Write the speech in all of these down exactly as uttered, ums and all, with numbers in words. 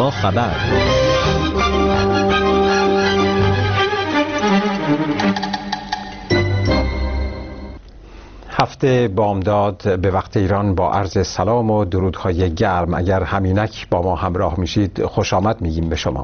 با خبر. هفته بامداد به وقت ایران با عرض سلام و درودهای گرم. اگر همینک با ما همراه میشید خوش آمد میگیم به شما.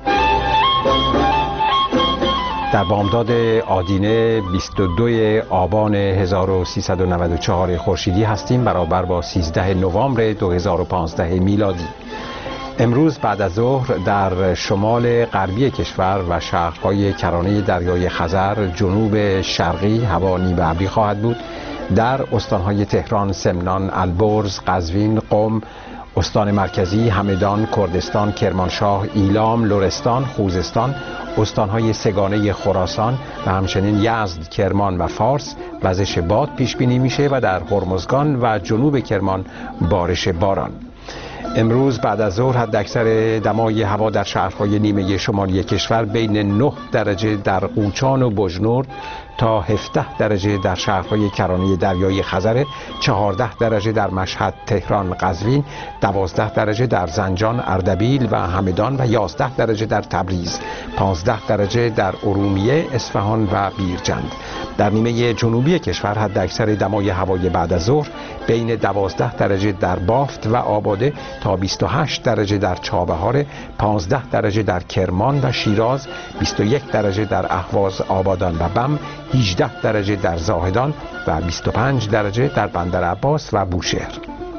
در بامداد آدینه بیست و دو آبان هزار و سیصد و نود و چهار خورشیدی هستیم، برابر با سیزده نوامبر دو هزار و پانزده میلادی. امروز بعد از ظهر در شمال غربی کشور و شهرهای کرانه دریای خزر جنوب شرقی هوا نیمه ابری خواهد بود. در استانهای تهران، سمنان، البرز، قزوین، قم، استان مرکزی، همدان، کردستان، کرمانشاه، ایلام، لرستان، خوزستان، استانهای سگانه خراسان و همچنین یزد، کرمان و فارس وزش باد پیش بینی میشه و در هرمزگان و جنوب کرمان بارش باران. امروز بعد از ظهر حداکثر دمای هوا در شهرهای نیمه شمالی کشور بین نه درجه در قوچان و بجنورد تا هفده درجه در شهرهای کرانه دریای خزر، چهارده درجه در مشهد، تهران، قزوین، دوازده درجه در زنجان، اردبیل و همدان و یازده درجه در تبریز، پانزده درجه در ارومیه، اصفهان و بیرجند. در نیمه جنوبی کشور حداکثر دمای هوای بعد از ظهر بین دوازده درجه در بافت و آباده تا بیست و هشت درجه در چابهار، پانزده درجه در کرمان و شیراز، بیست و یک درجه در اهواز، آبادان و بم، هجده درجه در زاهدان و بیست و پنج درجه در بندر عباس و بوشهر.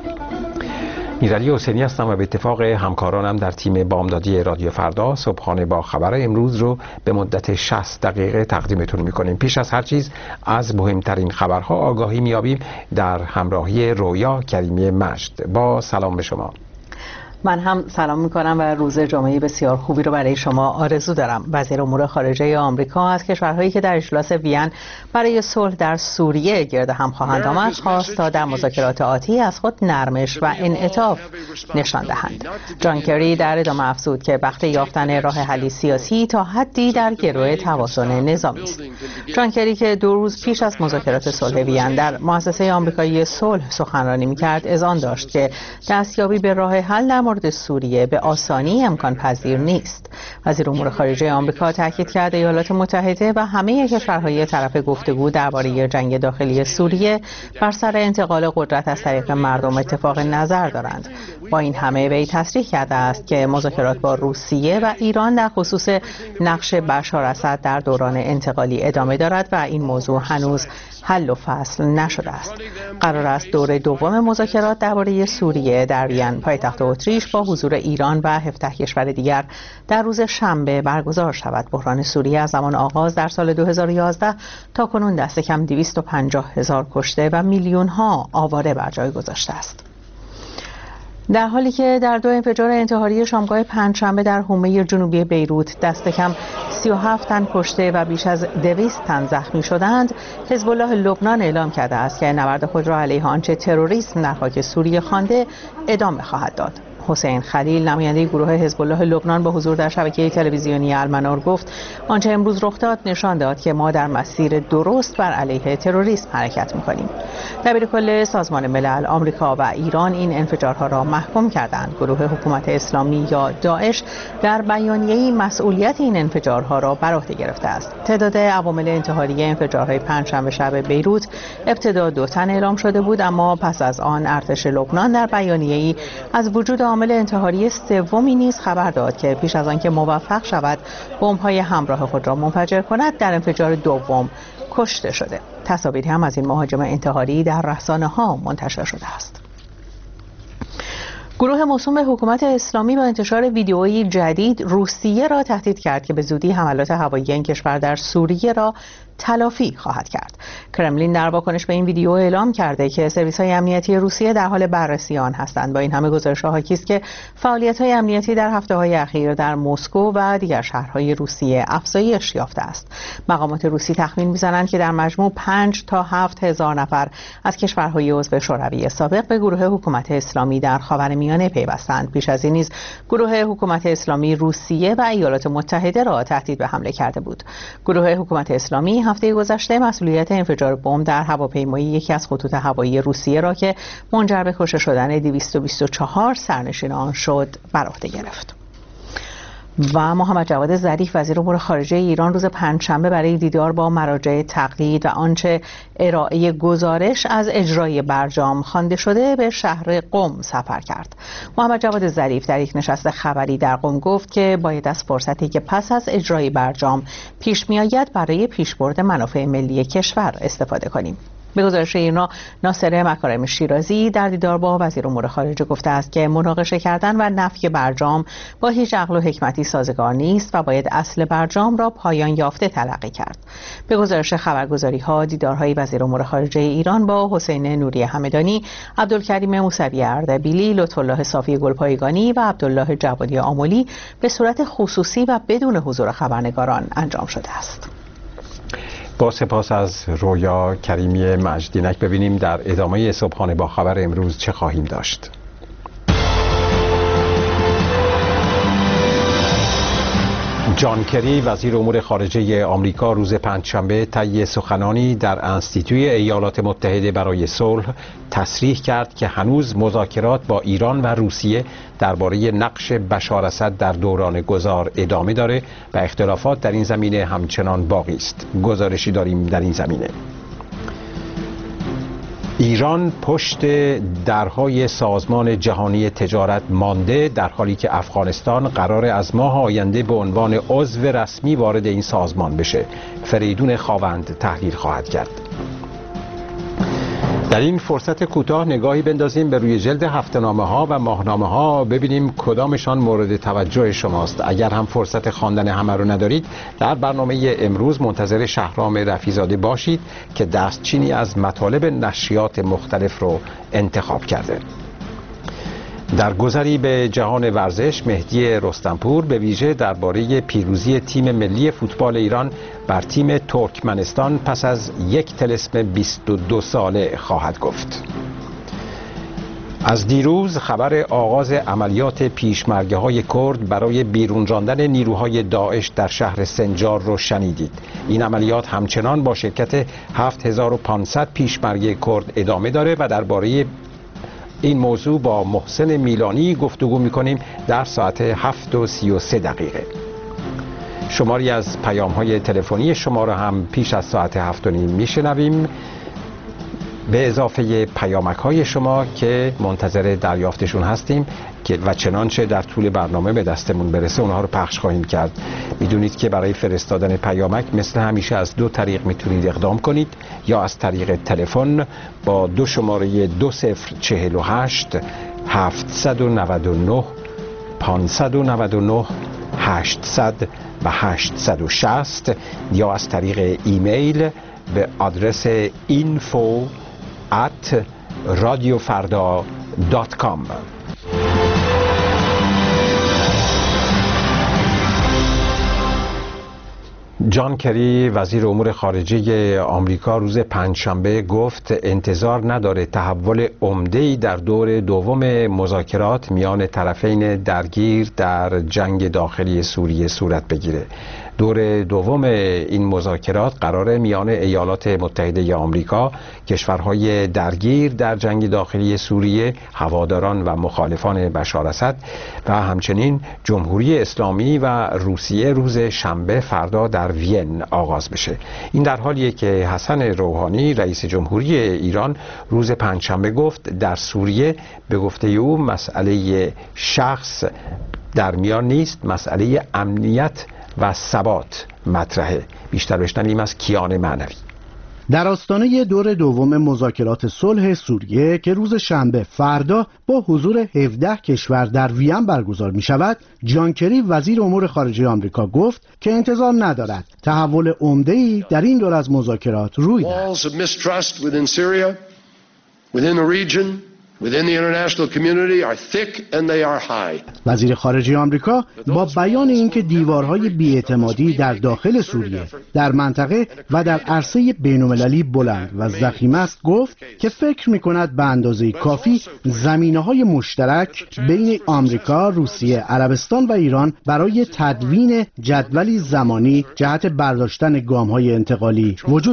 میرعلی حسینی هستم و به اتفاق همکارانم در تیم بامدادی رادیو فردا صبحانه با خبر امروز رو به مدت شصت دقیقه تقدیمتون میکنیم. پیش از هر چیز از مهمترین خبرها آگاهی میابیم در همراهی رویا کریمی مجد. با سلام به شما. من هم سلام میکنم و روز جمعه بسیار خوبی رو برای شما آرزو دارم. وزیر امور خارجه آمریکا از کشورهایی که در اجلاس وین برای صلح در سوریه گرد هم خواهند آمد خواست تا در مذاکرات آتی از خود نرمش و انعطاف نشان دهند. جان کری در ادامه افزود که وقت یافتن راه حلی سیاسی تا حدی در گروه توازن نظامی است. جان کری که دو روز پیش از مذاکرات صلح وین در مؤسسه آمریکایی صلح سخنرانی میکرد اذعان داشت که دستیابی به راه حل در مورد سوریه به آسانی امکان پذیر نیست. وزیر امور خارجه آمریکا تاکید کرد ایالات متحده و همه کشورهای طرف گفتگو درباره جنگ داخلی سوریه بر سر انتقال قدرت از طریق مردم اتفاق نظر دارند. با این همه وی تصریح کرده است که مذاکرات با روسیه و ایران در خصوص نقش بشار اسد در دوران انتقالی ادامه دارد و این موضوع هنوز حل و فصل نشده است. قرار است دور دوم مذاکرات درباره سوریه در وین پایتخت اتریش با حضور ایران و هفده کشور دیگر در روز شنبه برگزار شود. بحران سوریه از زمان آغاز در سال دو هزار و یازده تا کنون دست کم دویست و پنجاه هزار کشته و میلیون ها آواره بر جای گذاشته است. در حالی که در دو انفجار انتحاری شامگاه پنجشنبه در حومه جنوبی بیروت دست کم سی و هفت تن کشته و بیش از دویست تن زخمی شدند، حزب الله لبنان اعلام کرده است که نبرد خود را علیه آنچه تروریسم در خاک سوریه خوانده ادامه خواهد داد. حسین خلیل نماینده گروه حزب الله لبنان با حضور در شبکه تلویزیونی المنار گفت آنچه امروز رخ داد نشان داد که ما در مسیر درست بر علیه تروریسم حرکت می‌کنیم. دبیر کل سازمان ملل، آمریکا و ایران این انفجارها را محکوم کردند. گروه حکومت اسلامی یا داعش در بیانیه‌ای مسئولیت این انفجارها را بر عهده گرفته است. تعداد عوامل انتحاری انفجارهای پنجشنبه شب بیروت ابتدا دو تن اعلام شده بود، اما پس از آن ارتش لبنان در بیانیه‌ای از وجود عامل انتحاری سومی نیز خبر داد که پیش از آنکه موفق شود بمب‌های همراه خود را منفجر کند در انفجار دوم کشته شده. تصاویری هم از این مهاجم انتحاری در رسانه‌ها منتشر شده است. گروه موسوم به حکومت اسلامی با انتشار ویدئویی جدید روسیه را تهدید کرد که به زودی حملات هوایی این کشور در سوریه را تلافی خواهد کرد. کرملین در واکنش به این ویدیو اعلام کرده که سرویس‌های امنیتی روسیه در حال بررسی آن هستند. با این همه گزارش‌ها حاکی است که فعالیت‌های امنیتی در هفته‌های اخیر در مسکو و دیگر شهرهای روسیه افزایش یافته است. مقامات روسی تخمین می‌زنند که در مجموع پنج تا هفت هزار نفر از کشورهای عضو شوروی سابق به گروه حکومت اسلامی در خاورمیانه پیوستند. پیش از این نیز گروه حکومت اسلامی روسیه و ایالات متحده را تهدید به حمله کرده بود. گروه حکومت اسلامی هفته گذشته مسئولیت انفجار بمب در هواپیمای یکی از خطوط هوایی روسیه را که منجر به کشته شدن دویست و بیست و چهار سرنشین آن شد بر عهده گرفت. و محمد جواد ظریف وزیر امور خارجه ایران روز پنجشنبه برای دیدار با مراجع تقلید و آنچه ارائه گزارش از اجرای برجام خوانده شده به شهر قم سفر کرد. محمد جواد ظریف در یک نشست خبری در قم گفت که باید از فرصتی که پس از اجرای برجام پیش میآید برای پیشبرد منافع ملی کشور استفاده کنیم. به گزارش ایرنا ناصر مکارم شیرازی در دیدار با وزیر امور خارجه گفته است که مناقشه کردن و نفی برجام با هیچ عقل و حکمتی سازگار نیست و باید اصل برجام را پایان یافته تلقی کرد. به گزارش خبرگزاری ها دیدارهای وزیر امور خارجه ایران با حسین نوری همدانی، عبدالکریم موسوی اردبیلی، لطف‌الله صافی گلپایگانی و عبدالله جوادی آملی به صورت خصوصی و بدون حضور خبرنگاران انجام شده است. با سپاس از رویا کریمی مجدینک ببینیم در ادامه صبحانه با خبر امروز چه خواهیم داشت. جان کری وزیر امور خارجه آمریکا روز پنجشنبه طی سخنانی در انستیتوی ایالات متحده برای صلح تصریح کرد که هنوز مذاکرات با ایران و روسیه درباره نقش بشار اسد در دوران گذار ادامه داره و اختلافات در این زمینه همچنان باقی است. گزارشی داریم در این زمینه. ایران پشت درهای سازمان جهانی تجارت مانده در حالی که افغانستان قرار از ماه آینده به عنوان عضو رسمی وارد این سازمان بشه. فریدون خاوند تحلیل خواهد کرد. در این فرصت کوتاه نگاهی بندازیم به روی جلد هفته‌نامه ها و ماهنامه ها ببینیم کدامشان مورد توجه شماست. اگر هم فرصت خواندن همه رو ندارید در برنامه امروز منتظر شهرام رفیزاده باشید که دستچینی از مطالب نشریات مختلف رو انتخاب کرده. در گذری به جهان ورزش مهدی رستمپور به ویژه درباره پیروزی تیم ملی فوتبال ایران بر تیم ترکمنستان پس از یک طلسم بیست و دو ساله خواهد گفت. از دیروز خبر آغاز عملیات پیشمرگه های کرد برای بیرون راندن نیروهای داعش در شهر سنجار رو شنیدید. این عملیات همچنان با شرکت هفت هزار و پانصد پیشمرگه کرد ادامه داره و درباره این موضوع با محسن میلانی گفتگو میکنیم در ساعت هفت و سی و سه دقیقه. شماری از پیام های تلفنی شما را هم پیش از ساعت هفت و نیم میشنویم به اضافه پیامک های شما که منتظر دریافتشون هستیم که و چنانچه در طول برنامه به دستمون برسه اونها رو پخش خواهیم کرد. میدونید که برای فرستادن پیامک مثل همیشه از دو طریق میتونید اقدام کنید، یا از طریق تلفن با دو شماره دو صفر چهل و هشت هفتصد و نود و نه پانصد و نود و نه هشتصد و هشتصد و شصت، یا از طریق ایمیل به آدرس اینفو ات رادیو فردا دات کام. جان کری وزیر امور خارجه آمریکا روز پنجشنبه گفت انتظار نداره تحول عمده‌ای در دور دوم مذاکرات میان طرفین درگیر در جنگ داخلی سوریه صورت بگیره. دور دوم این مذاکرات قراره میان ایالات متحده آمریکا، کشورهای درگیر در جنگ داخلی سوریه، هواداران و مخالفان بشار اسد و همچنین جمهوری اسلامی و روسیه روز شنبه فردا در وین آغاز بشه. این در حالیه که حسن روحانی رئیس جمهوری ایران روز پنجشنبه گفت در سوریه به گفته او مسئله شخص در میان نیست، مسئله امنیت و ثبات مطرحه. بیشتر بشنویم از کیان معنوی. در آستانه دور دوم مذاکرات صلح سوریه که روز شنبه فردا با حضور هفده کشور در وین برگزار می شود، جان کری وزیر امور خارجه آمریکا گفت که انتظار ندارد تحول عمده‌ای در این دور از مذاکرات روی دهد. Within the international community are thick and they are high. وزیر خارجه آمریکا با بیان اینکه دیوارهای بی‌اعتمادی در داخل سوریه، در منطقه و در عرصه بین‌المللی بلند و ضخیم است گفت که فکر می‌کند به اندازه کافی زمینه‌های مشترک بین آمریکا، روسیه، عربستان و ایران برای تدوین جدولی زمانی جهت برداشتن گام‌های انتقالی وجود دارد.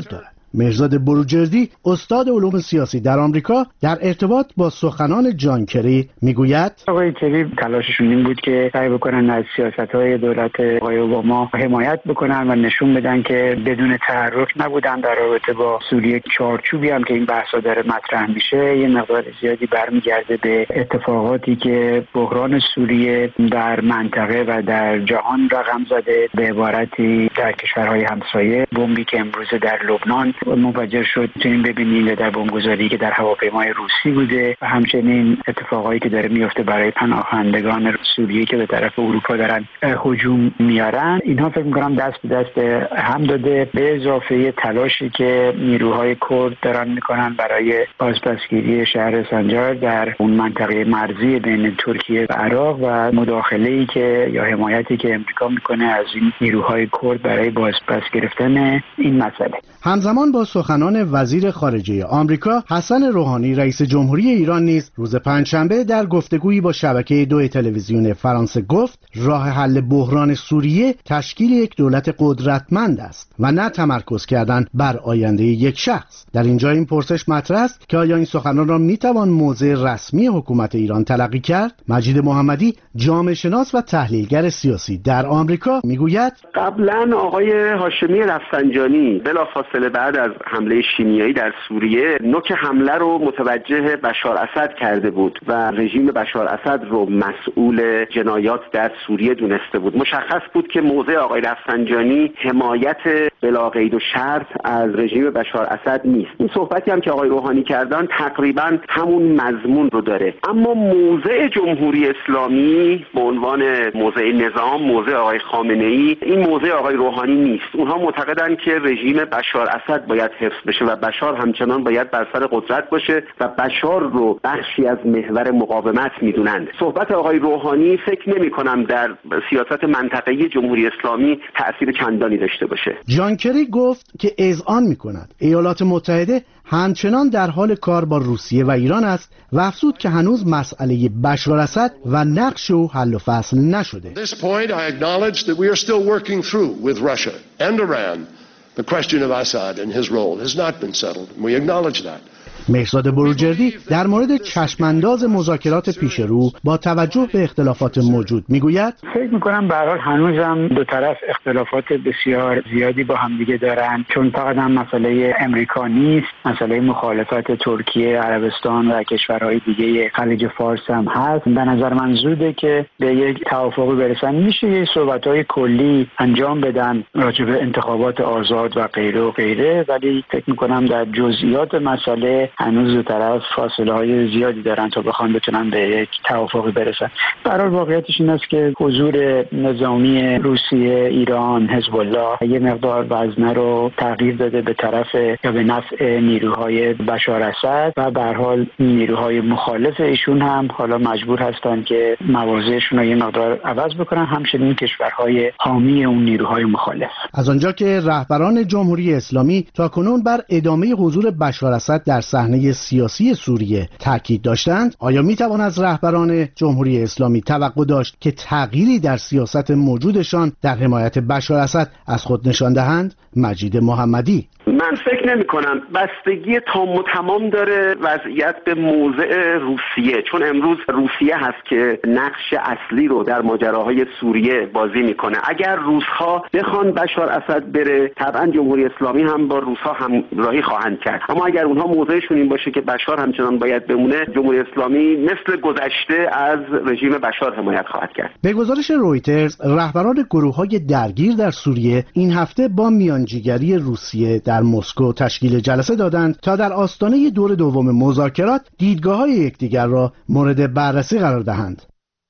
مهرزاد بروجردی استاد علوم سیاسی در آمریکا در ارتباط با سخنان جان کری میگوید آقای کری تلاششون این بود که سعی بکنن از سیاست‌های دولت آقای اوباما حمایت بکنن و نشون بدن که بدون تحرک نبودن در رابطه با سوریه. چارچوبی هم که این بحثا داره مطرح میشه یه مقدار زیادی برمیگرده به اتفاقاتی که بحران سوریه در منطقه و در جهان رقم زده، به عبارتی در کشورهای همسایه. بمبی که امروز در لبنان منفجر شد میتونیم ببینیم در بمبگذاری که در هواپیمای روسی بوده و همچنین اتفاقایی که داره میفته برای پناهندگان سوریه که به طرف اروپا دارن هجوم میارن. اینها فکر میکنم دست به دست هم داده، به اضافه تلاشی که نیروهای کرد دارن میکنن برای بازپسگیری شهر سنجار در اون منطقه مرزی بین ترکیه و عراق و مداخله‌ای که یا حمایتی که امریکا میکنه از این نیروهای کرد برای بازپس گرفتن این مسئله. همزمان با سخنان وزیر خارجه آمریکا، حسن روحانی رئیس جمهوری ایران نیز روز پنجشنبه در گفتگویی با شبکه دو تلویزیون فرانسه گفت راه حل بحران سوریه تشکیل یک دولت قدرتمند است و نه تمرکز کردن بر آینده یک شخص. در اینجا این پرسش مطرح است که آیا این سخنان را میتوان موضع رسمی حکومت ایران تلقی کرد؟ مجید محمدی، جامعه شناس و تحلیلگر سیاسی در آمریکا، میگوید قبلا آقای هاشمی رفسنجانی بلافاصله بعد از حمله شیمیایی در سوریه نوک حمله رو متوجه بشار اسد کرده بود و رژیم بشار اسد رو مسئول جنایات در سوریه دونسته بود. مشخص بود که موضع آقای رفسنجانی حمایت بلا قید و شرط از رژیم بشار اسد نیست. این صحبتی هم که آقای روحانی کردن تقریبا همون مضمون رو داره. اما موضع جمهوری اسلامی به عنوان موضع نظام، موضع آقای خامنه‌ای، این موضع آقای روحانی نیست. اونها معتقدن که رژیم بشار اسد باید حفظ بشه و بشار همچنان باید بر سر قدرت باشه و بشار رو بخشی از محور مقاومت میدونند. صحبت آقای روحانی فکر نمی کنم در سیاست منطقه‌ای جمهوری اسلامی تأثیر چندانی داشته باشه. جان کری گفت که اذعان می‌کند ایالات متحده همچنان در حال کار با روسیه و ایران است و افزود که هنوز مسئله بشار اسد و نقش او حل و فصل نشده. At this point I acknowledge that we are still working through with Russia and Iran. The question of Assad and his role has not been settled. We acknowledge that. مهرزاد بروجردی در مورد چشمانداز مذاکرات پیش رو با توجه به اختلافات موجود میگوید فکر میکنم به هر حال هنوزم دو طرف اختلافات بسیار زیادی با همدیگه دارن، چون فقط هم مسئله امریکا نیست، مسئله مخالفت ترکیه، عربستان و کشورهای دیگه خلیج فارس هم هست. به نظر من زوده که به یک توافقی برسن. میشه یه صحبت‌های کلی انجام بدن راجع به انتخابات آزاد و غیره و غیره، ولی فکر میکنم در جزئیات مسئله هنوز دو طرف فاصله های زیادی دارن تا بخوان بتونن به یک توافقی برسن. به هر حال واقعیتش این است که حضور نظامی روسیه، ایران، حزب الله یه مقدار وزنه رو تغییر داده به طرف یا به نفع نیروهای بشار اسد و به هر حال نیروهای مخالف ایشون هم حالا مجبور هستن که مواضعشون رو یه مقدار عوض بکنن، همچنین کشورهای حامی اون نیروهای مخالف. از آنجا که رهبران جمهوری اسلامی تاکنون بر ادامه حضور بشار اسد در صحنه سیاسی سوریه تاکید داشتند، آیا میتوان از رهبران جمهوری اسلامی توقع داشت که تغییری در سیاست موجودشان در حمایت بشار اسد از خود نشان دهند؟ مجید محمدی: من فکر نمی کنم. بستگی تام و تمام داره وضعیت به موضع روسیه، چون امروز روسیه هست که نقش اصلی رو در ماجراهای سوریه بازی میکنه. اگر روس‌ها بخوان بشار اسد بره، طبعا جمهوری اسلامی هم با روس‌ها همراهی خواهند کرد. اما اگر اونها موضعشون این باشه که بشار همچنان باید بمونه، جمهوری اسلامی مثل گذشته از رژیم بشار حمایت خواهد کرد. به گزارش رویترز، رهبران گروه‌های درگیر در سوریه این هفته با میانجیگری روسیه در مسکو تشکیل جلسه دادند تا در آستانه دور دوم مذاکرات دیدگاه‌های یکدیگر را مورد بررسی قرار دهند.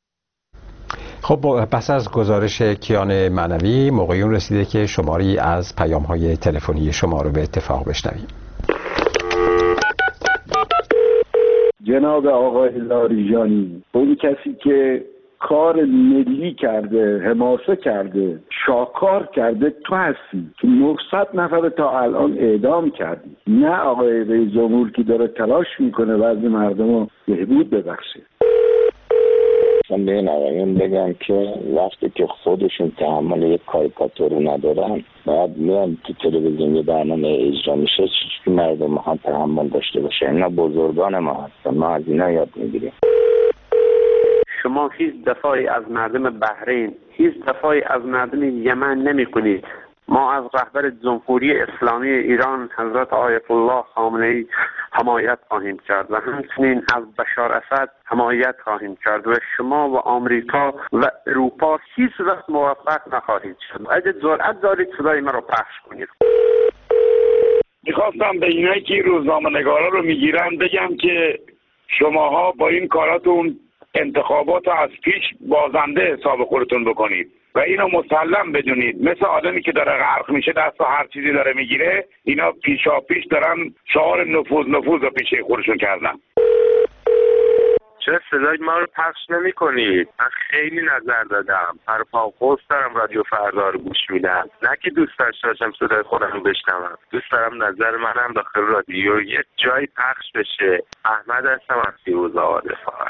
خب پس از گزارش کیان معنوی، موقعی رسیده که شماری از پیام‌های تلفنی شما رو به اتفاق بشنویم. جناب آقای لاریجانی، اون کسی که کار ملی کرده، حماسه کرده، شاکار کرده، تو هستی که نهصد نفر تا الان اعدام کردی، نه آقای رئیس جمهور که داره تلاش میکنه وضع مردم رو بهبود ببخشه. خواستم به این آقایون بگم که وقتی که خودشون تحمل یک کاریکاتور رو ندارن، بعد میان تو تلویزیون یه برنامه اجرا میشه، چیزی مردم ما تحمل داشته باشه. اینا بزرگان ما هستن، ما از اینا یاد میگیریم. شما هیچ دفاعی از مردم بحرین، هیچ دفاعی از مردم یمن نمی کنید. ما از رهبر جمهوری اسلامی ایران حضرت آیت الله خامنه‌ای حمایت خواهیم کرد و همچنین از بشار اسد حمایت خواهیم کرد و شما و آمریکا و اروپا هیچ وقت موفق نخواهید شد. اگه جرأت دارید صدای من رو پخش کنید. میخواستم به اینایی که روزنامه‌نگارا رو میگیرن بگم که شماها با این کاراتون انتخابات رو از پیش بازنده حساب خودتون بکنید و اینو مسلم بدونید. مثل آدمی که داره غرق میشه دست و هر چیزی داره میگیره، اینا پیشا پیش دارن شعار نفوذ نفوذ رو پیشه خودشون کردن. چرا صدای ما رو پخش نمی کنید؟ من خیلی نظر دادم، پر پا قوس دارم رادیو فردا رو گوش میدم، نه که دوست داشتم صدای خودم رو بشنوم. دوست دارم نظر منم داخل رادیو یه جایی پخش بشه. احمد هستم از فیروز آباد فارغ.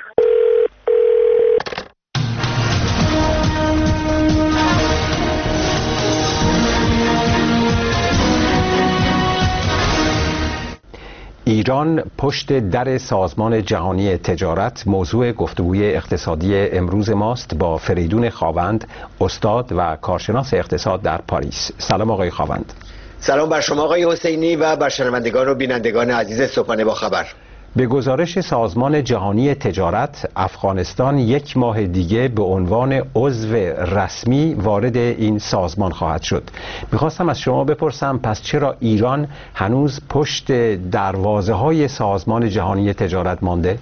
ایران پشت در سازمان جهانی تجارت موضوع گفتگوی اقتصادی امروز ماست با فریدون خاوند، استاد و کارشناس اقتصاد در پاریس. سلام آقای خاوند. سلام بر شما آقای حسینی و بر شنوندگان و بینندگان عزیز صبحانه با خبر. به گزارش سازمان جهانی تجارت، افغانستان یک ماه دیگه به عنوان عضو رسمی وارد این سازمان خواهد شد. میخواستم از شما بپرسم پس چرا ایران هنوز پشت دروازه های سازمان جهانی تجارت مانده؟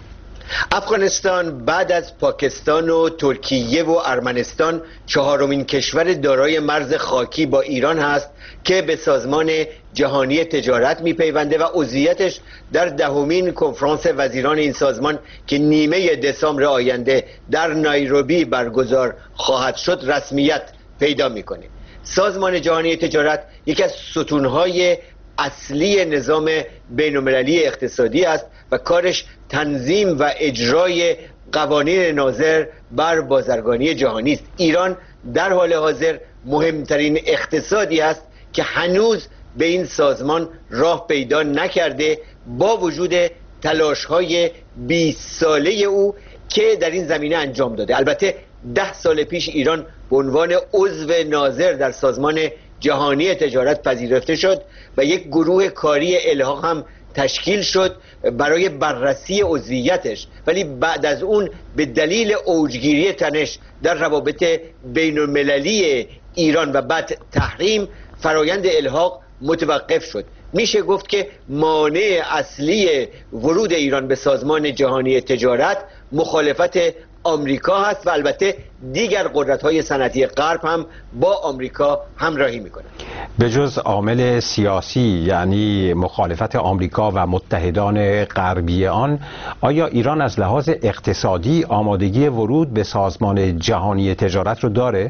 افغانستان بعد از پاکستان و ترکیه و ارمنستان چهارمین کشور دارای مرز خاکی با ایران هست که به سازمان جهانی تجارت میپیونده و عضویتش در دهمین کنفرانس وزیران این سازمان که نیمه دسامبر آینده در نایروبی برگزار خواهد شد رسمیت پیدا میکنه. سازمان جهانی تجارت یکی از ستونهای اصلی نظام بین‌المللی اقتصادی است و کارش تنظیم و اجرای قوانین ناظر بر بازرگانی جهانی است. ایران در حال حاضر مهمترین اقتصادی است که هنوز به این سازمان راه پیدا نکرده با وجود تلاش‌های بیست ساله او که در این زمینه انجام داده. البته ده سال پیش ایران به عنوان عضو ناظر در سازمان جهانی تجارت پذیرفته شد و یک گروه کاری الحاق هم تشکیل شد برای بررسی عضویتش، ولی بعد از اون به دلیل اوجگیری تنش در روابط بین المللی ایران و بعد تحریم فرایند الحاق متوقف شد. میشه گفت که مانع اصلی ورود ایران به سازمان جهانی تجارت مخالفت آمریکا هست و البته دیگر قدرت‌های صنعتی غرب هم با آمریکا همراهی می‌کنند. به جز عامل سیاسی یعنی مخالفت آمریکا و متحدان غربی آن، آیا ایران از لحاظ اقتصادی آمادگی ورود به سازمان جهانی تجارت رو داره؟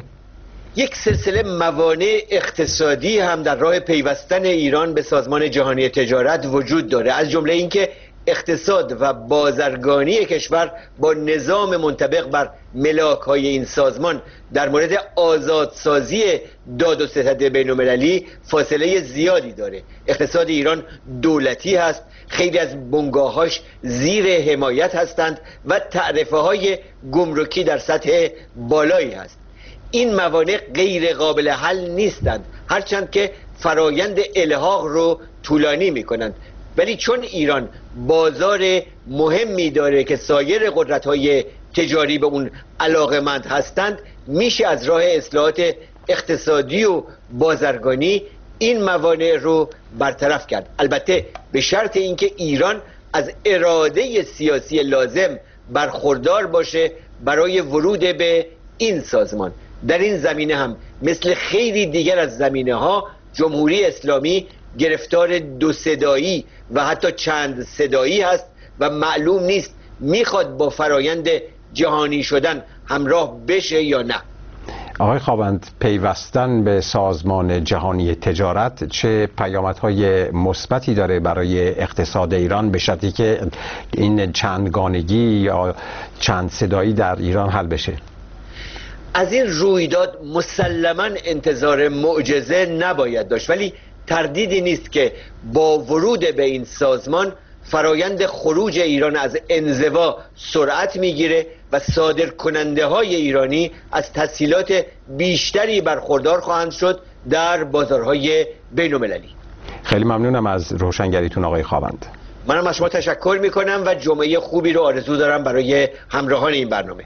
یک سلسله موانع اقتصادی هم در راه پیوستن ایران به سازمان جهانی تجارت وجود داره، از جمله اینکه اقتصاد و بازرگانی کشور با نظام منطبق بر ملاک‌های این سازمان در مورد آزادسازی داد و ستد بین‌المللی فاصله زیادی داره. اقتصاد ایران دولتی هست، خیلی از بنگاه‌هاش زیر حمایت هستند و تعرفه‌های گمرکی در سطح بالایی هست. این موانع غیر قابل حل نیستند، هرچند که فرایند الحاق رو طولانی می‌کنند، ولی چون ایران بازار مهمی داره که سایر قدرت‌های تجاری به اون علاقه‌مند هستند، میشه از راه اصلاحات اقتصادی و بازرگانی این موانع رو برطرف کرد، البته به شرط اینکه ایران از اراده سیاسی لازم برخوردار باشه برای ورود به این سازمان. در این زمینه هم مثل خیلی دیگر از زمینه‌ها جمهوری اسلامی گرفتار دو صدایی و حتی چند صدایی هست و معلوم نیست میخواد با فرایند جهانی شدن همراه بشه یا نه. آقای خوابند، پیوستن به سازمان جهانی تجارت چه پیامدهای مثبتی داره برای اقتصاد ایران به شرطی که این چندگانگی یا چند صدایی در ایران حل بشه؟ از این رویداد مسلماً انتظار معجزه نباید داشت، ولی تردیدی نیست که با ورود به این سازمان فرایند خروج ایران از انزوا سرعت میگیره و صادرکننده های ایرانی از تسهیلات بیشتری برخوردار خواهند شد در بازارهای بین المللی. خیلی ممنونم از روشنگریتون آقای خوابند. منم از شما تشکر میکنم و جمعه خوبی رو آرزو دارم برای همراهان این برنامه.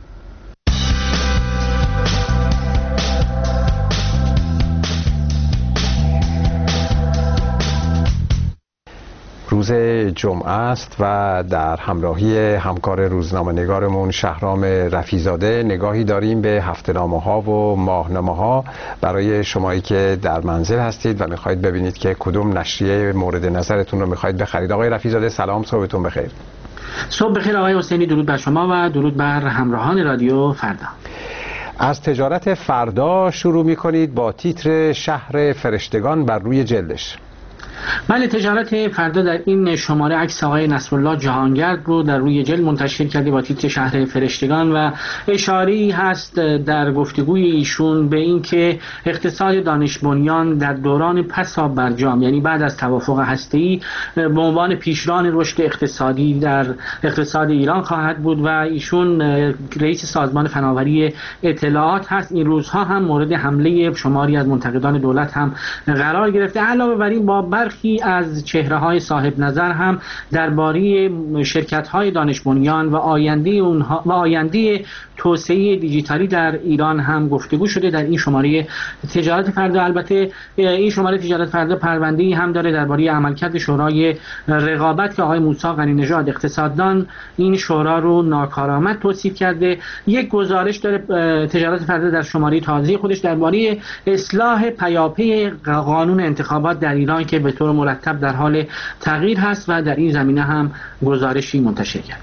روز جمعه است و در همراهی همکار روزنامه نگارمون شهرام رفیزاده نگاهی داریم به هفته‌نامه ها و ماهنامه ها برای شمایی که در منزل هستید و میخواید ببینید که کدوم نشریه مورد نظرتون رو میخواید بخرید. آقای رفیزاده سلام، صبحتون بخیر. صبح بخیر آقای حسینی، درود بر شما و درود بر همراهان رادیو فردا. از تجارت فردا شروع میکنید با تیتر شهر فرشتگان بر روی جلدش. بله، تجارت فردا در این شماره عکس آقای نصرالله جهانگرد رو در روی جلد منتشر کرده با تیتر شهر فرشتگان و اشاره‌ای هست در گفتگوی ایشون به اینکه اقتصاد دانش بنیان در دوران پسا برجام، یعنی بعد از توافق هسته‌ای، به عنوان پیشران رشد اقتصادی در اقتصاد ایران خواهد بود و ایشون رئیس سازمان فناوری اطلاعات هست. این روزها هم مورد حمله شماری از منتقدان دولت هم قرار گرفته. علاوه بر این با برخی از چهره‌های صاحب نظر هم درباره شرکت‌های دانش بنیان و آینده اونها و آینده توسعه دیجیتالی در ایران هم گفتگو شده در این شماره تجارت فردا. البته این شماره تجارت فردا پرونده‌ای هم داره درباره عملکرد شورای رقابت که آقای موسی غنی‌نژاد اقتصاددان این شورا رو ناکارآمد توصیف کرده. یک گزارش داره تجارت فردا در شماره تازه خودش درباره اصلاح پیاپی قانون انتخابات در ایران که به طور مرتب در حال تغییر هست و در این زمینه هم گزارشی منتشر کرد.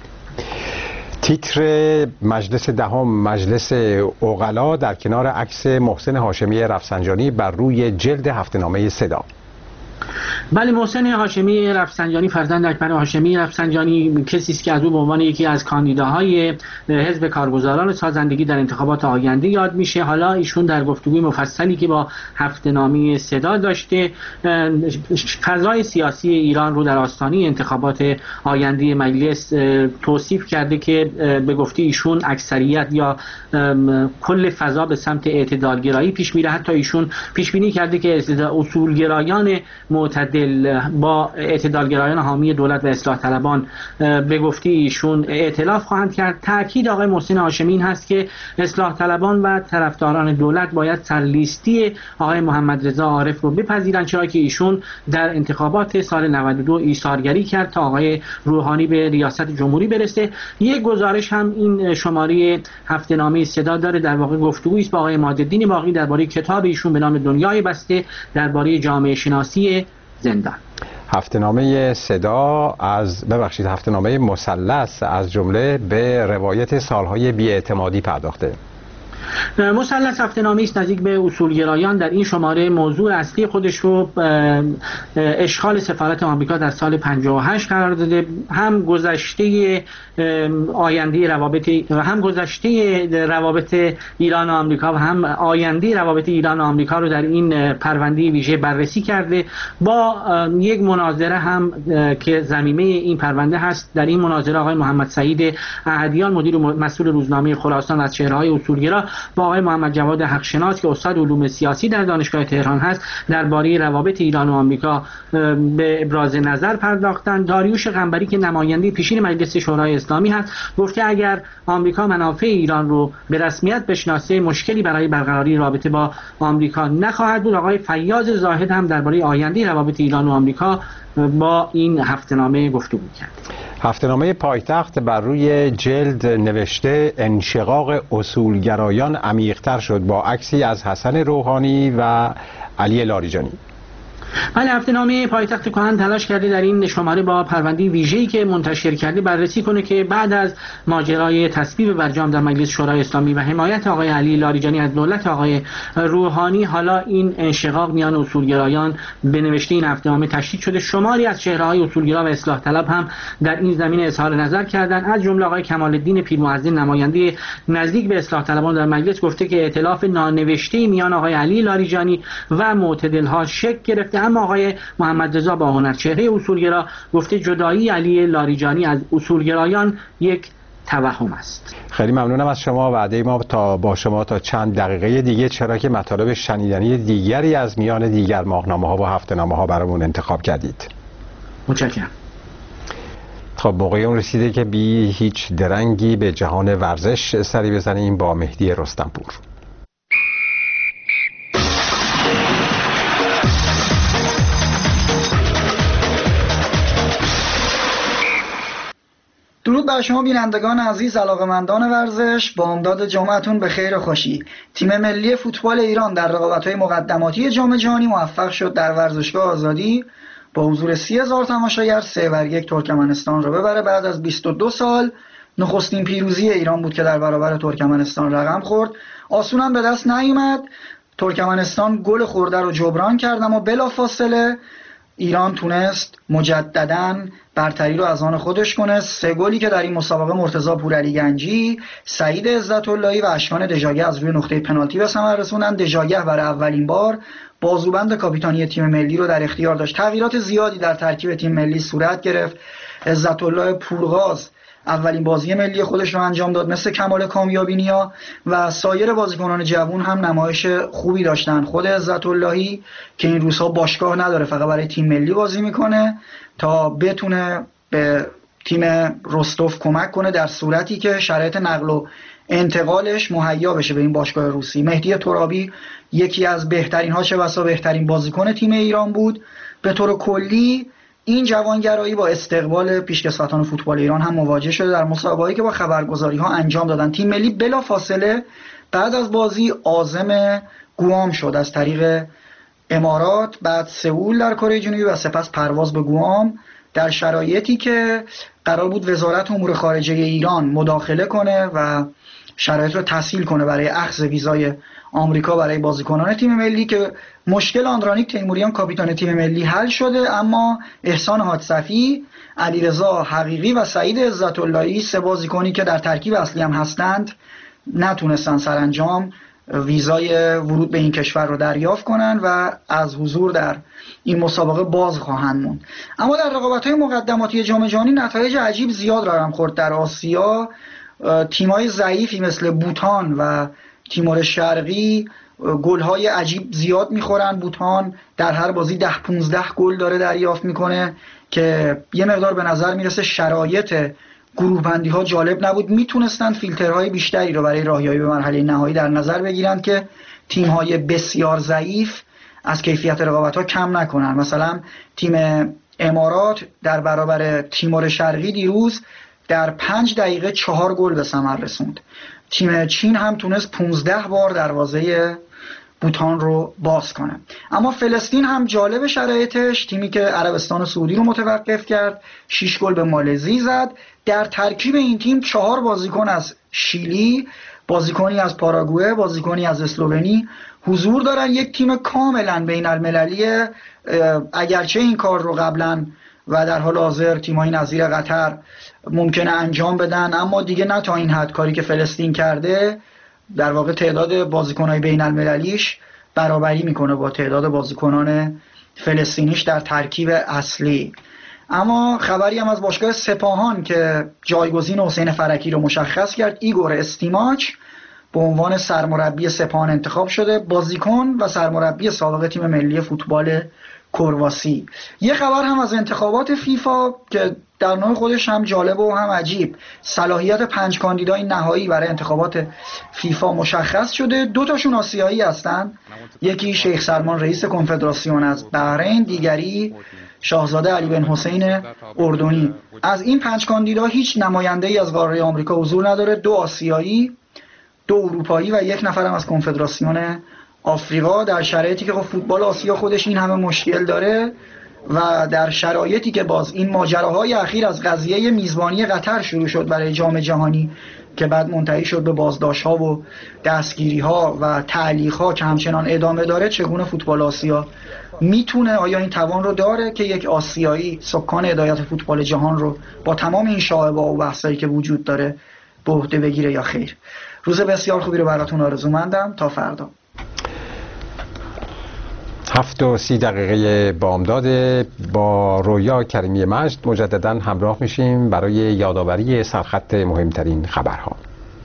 تیتر مجلس دهم مجلس عقلا در کنار عکس محسن هاشمی رفسنجانی بر روی جلد هفته‌نامه صدا. بله، محسن هاشمی رفسنجانی فرزند اکبر هاشمی رفسنجانی کسی است که از او به عنوان یکی از کاندیداهای حزب کارگزاران سازندگی در انتخابات آینده یاد میشه. حالا ایشون در گفتگوی مفصلی که با هفته‌نامه صدا داشته فضای سیاسی ایران رو در آستانه انتخابات آینده مجلس توصیف کرده که به گفته ایشون اکثریت یا کل فضا به سمت اعتدالگرایی پیش میره. حتی ایشون پیش بینی کرده که اصولگرایان معتدل با اعتدالگرایان حامی دولت و اصلاح طلبان به گفته ایشون ائتلاف خواهند کرد. تاکید آقای محسن هاشمی این هست که اصلاح طلبان و طرفداران دولت باید سرلیستی آقای محمد رضا عارف رو بپذیرند، چرا که ایشون در انتخابات سال نود و دو ایثارگری کرد تا آقای روحانی به ریاست جمهوری برسه. یک گزارش هم این شماره هفته‌نامه صدا داره، در واقع گفتگویی است با آقای مادالدین باقی درباره کتاب ایشون به نام دنیای بسته درباره جامعه شناسی زندان. هفته‌نامه صدا از ببخشید هفته‌نامه مثلث از جمله به روایت سالهای بی‌اعتمادی پرداخته. مثلث هفته‌نامه‌ای است نزدیک به اصولگرایان. در این شماره موضوع اصلی خودش رو اشغال سفارت آمریکا در سال پنجاه و هشت قرار داده. هم گذشته آینده روابط هم گذشته روابط ایران و آمریکا و هم آینده روابط ایران و آمریکا رو در این پرونده ویژه بررسی کرده. با یک مناظره هم که ضمیمه این پرونده هست. در این مناظره آقای محمد سعید احدیان مدیر مسئول روزنامه خراسان از چهره‌های اصولگرا با آقای محمد جواد حقشناس که استاد علوم سیاسی در دانشگاه تهران هست درباره روابط ایران و آمریکا به ابراز نظر پرداختند. داریوش قنبری که نماینده پیشین مجلس شورای اسلامی هست گفته اگر آمریکا منافع ایران رو به رسمیت بشناسه مشکلی برای برقراری رابطه با آمریکا نخواهد بود. آقای فیاض زاهد هم درباره آینده روابط ایران و آمریکا با این هفته‌نامه گفتگو کرد. هفته‌نامه پایتخت بر روی جلد نوشته انشقاق اصولگرایان عمیق‌تر شد با عکسی از حسن روحانی و علی لاریجانی. بله، هفته نامه پایتخت کهن تلاش کرده در این شماره با پرونده ویژه‌ای که منتشر کرده بررسی کنه که بعد از ماجرای تصویب برجام در مجلس شورای اسلامی و حمایت آقای علی لاریجانی از دولت آقای روحانی، حالا این انشقاق میان اصولگرایان به نوشته این هفته نامه تشدید شده. شماری از چهره‌های اصولگرا و اصلاح طلب هم در این زمینه اظهار نظر کردند. از جمله آقای کمال الدین پیرمحضر، نماینده نزدیک به اصلاح طلبان در مجلس، گفته که ائتلاف نانوشته میان آقای علی لاریجانی و معتدل‌ها شکل گرفته، اما آقای محمد رضا باهنر، چهره اصولگرا، گفته جدایی علی لاریجانی از اصولگرایان یک توهم است. خیلی ممنونم از شما. وعده ما تا با شما تا چند دقیقه دیگه، چرا که مطالب شنیدنی دیگری از میان دیگر ماهنامه‌ها و هفته‌نامه‌ها برامون انتخاب کردید. متشکرم. خب موقع اون رسیده که بی هیچ درنگی به جهان ورزش سری بزنیم با مهدی رستمپور. درود بر شما بینندگان عزیز، علاقه‌مندان ورزش، با امداد جمعتون به خیر و خوشی. تیم ملی فوتبال ایران در رقابت‌های مقدماتی جام جهانی موفق شد در ورزشگاه آزادی با حضور سی هزار تماشاگر سه بر یک ترکمنستان را ببره. بعد از بیست و دو سال نخستین پیروزی ایران بود که در برابر ترکمنستان رقم خورد. آسون هم به دست نیامد. ترکمنستان گل خورده رو جبران کرد، اما بلافاصله ایران تونست مجدداً برتری رو از آن خودش کنه. سه گلی که در این مسابقه مرتضی پورعلی گنجی، سعید عزت‌اللهی و اشکان دژاگه از روی نقطه پنالتی به ثمر رسوندن. دژاگه برای اولین بار بازوبند کاپیتانی تیم ملی رو در اختیار داشت. تغییرات زیادی در ترکیب تیم ملی صورت گرفت. عزت‌الله پورغاز اولین بازی ملی خودش رو انجام داد، مثل کمال کامیابینیا و سایر بازیکنان جوان هم نمایش خوبی داشتن. خود عزت‌اللهی که این روزها باشگاه نداره، فقط برای تیم ملی بازی میکنه تا بتونه به تیم رستوف کمک کنه در صورتی که شرایط نقل و انتقالش مهیا بشه به این باشگاه روسی. مهدی ترابی یکی از بهترین ها، چه بسا بهترین بازیکن تیم ایران بود. به طور کلی این جوانگرایی با استقبال پیشکسوتان فوتبال ایران هم مواجه شده در مسابقه‌ای که با خبرگزاری ها انجام دادن. تیم ملی بلافاصله بعد از بازی عازم گوام شد از طریق امارات، بعد سئول در کره جنوبی و سپس پرواز به گوام، در شرایطی که قرار بود وزارت امور خارجه ایران مداخله کنه و شرایط رو تسهیل کنه برای اخذ ویزای آمریکا برای بازیکنان تیم ملی، که مشکل آندرانیک تیموریان کاپیتان تیم ملی حل شده، اما احسان حادثفی، علیرضا حقیقی و سعید عزت‌اللهی، سه بازیکنی که در ترکیب اصلی هم هستند، نتونستن سرانجام ویزای ورود به این کشور رو دریافت کنن و از حضور در این مسابقه باز خواهند موند. اما در رقابت‌های مقدماتی جام جهانی نتایج عجیب زیاد رقم خورد. در آسیا تیم‌های ضعیفی مثل بوتان و تیمور شرقی گل‌های عجیب زیاد می‌خورن. بوتان در هر بازی ده پانزده گل داره دریافت می‌کنه که یه مقدار به نظر میرسه شرایط گروه بندی ها جالب نبود. میتونستند فیلترهای بیشتری رو برای راهیابی به مرحله نهایی در نظر بگیرن که تیم های بسیار ضعیف از کیفیت رقابت ها کم نکنن. مثلا تیم امارات در برابر تیمور شرقی دیروز در پنج دقیقه چهار گل به ثمر رسوند. تیم چین هم تونست پانزده بار دروازه بوتان رو باز کنه. اما فلسطین هم جالب شرایطش، تیمی که عربستان سعودی رو متوقف کرد، شش گل به مالزی زد. در ترکیب این تیم چهار بازیکن از شیلی، بازیکنی از پاراگوئه، بازیکنی از اسلوونی حضور دارن. یک تیم کاملا بین المللی، اگرچه این کار رو قبلا و در حال حاضر تیم‌های نظیر قطر ممکنه انجام بدن، اما دیگه نه تا این حد. کاری که فلسطین کرده در واقع تعداد بازیکن‌های بین المللیش برابری میکنه با تعداد بازیکنان فلسطینیش در ترکیب اصلی. اما خبری هم از باشگاه سپاهان که جایگزین حسین فرکی رو مشخص کرد، ایگور استیماچ به عنوان سرمربی سپاهان انتخاب شده، بازیکن و سرمربی سابق تیم ملی فوتبال کرواسی. یه خبر هم از انتخابات فیفا که در نوع خودش هم جالب و هم عجیب. صلاحیت پنج کاندیدای نهایی برای انتخابات فیفا مشخص شده. دو تاشون آسیایی هستن، یکی شیخ سلمان رئیس کنفدراسیون از بحرین، دیگری شاهزاده علی بن حسین اردنی. از این پنج کاندیدا هیچ نماینده‌ای از قاره آمریکا حضور نداره، دو آسیایی، دو اروپایی و یک نفرم از کنفدراسیون آفریقا در شرایطی که خب فوتبال آسیا خودش این همه مشکل داره و در شرایطی که باز این ماجراهای اخیر از قضیه میزبانی قطر شروع شد برای جام جهانی که بعد منتهی شد به بازداشت‌ها و دستگیری‌ها و تعلیق‌ها که همچنان ادامه داره، چگونه فوتبال آسیا میتونه، آیا این توان رو داره که یک آسیایی سکان هدایت فوتبال جهان رو با تمام این شایعه‌ها و بحثایی که وجود داره به عهده بگیره یا خیر؟ روز بسیار خوبی رو براتون آرزومندم. تا فردا. هفت و سی دقیقه بامداد با رویا کریمی مجد مجددا همراه میشیم برای یادآوری سرخط مهمترین خبرها.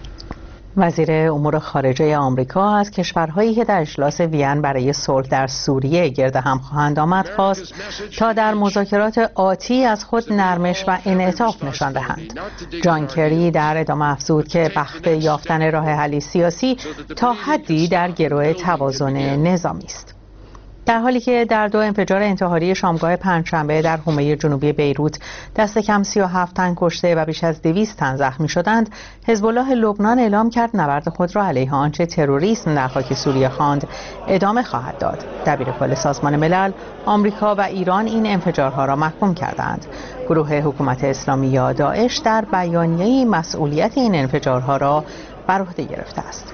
وزیر امور خارجه آمریکا از کشورهایی که در اجلاس وین برای صلح در سوریه گرد هم خواهند آمد خواست تا در مذاکرات آتی از خود نرمش و انعطاف نشان دهند. جان کری در ادامه افزود که بخت یافتن راه حلی سیاسی تا حدی در گرو توازن نظامی است. در حالی که در دو انفجار انتحاری شامگاه پنجشنبه در حومه جنوبی بیروت دست کم سی و هفت تن کشته و بیش از دویست تن زخمی شدند، حزب الله لبنان اعلام کرد نبرد خود را علیه آنچه تروریسم در خاک سوریه خواند ادامه خواهد داد. دبیرکل سازمان ملل، آمریکا و ایران این انفجارها را محکوم کردند. گروه حکومت اسلامی یا داعش در بیانیه‌ای مسئولیت این انفجارها را بر عهده گرفته است.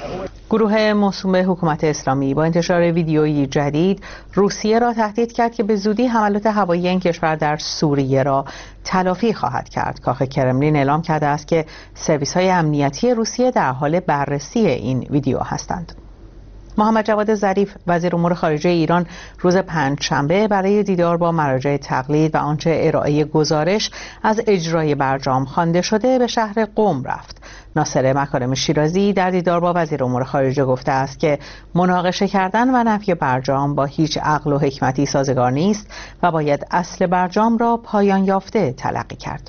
گروه موسوم به حکومت اسلامی با انتشار ویدیویی جدید روسیه را تهدید کرد که به زودی حملات هوایی این کشور در سوریه را تلافی خواهد کرد. کاخ کرملین اعلام کرده است که سرویس‌های امنیتی روسیه در حال بررسی این ویدیو هستند. محمد جواد ظریف وزیر امور خارجه ایران روز پنجشنبه برای دیدار با مراجع تقلید و آنچه ارائه گزارش از اجرای برجام خوانده شده به شهر قم رفت. ناصر مکارم شیرازی در دیدار با وزیر امور خارجه گفته است که مناقشه کردن و نفی برجام با هیچ عقل و حکمتی سازگار نیست و باید اصل برجام را پایان یافته تلقی کرد.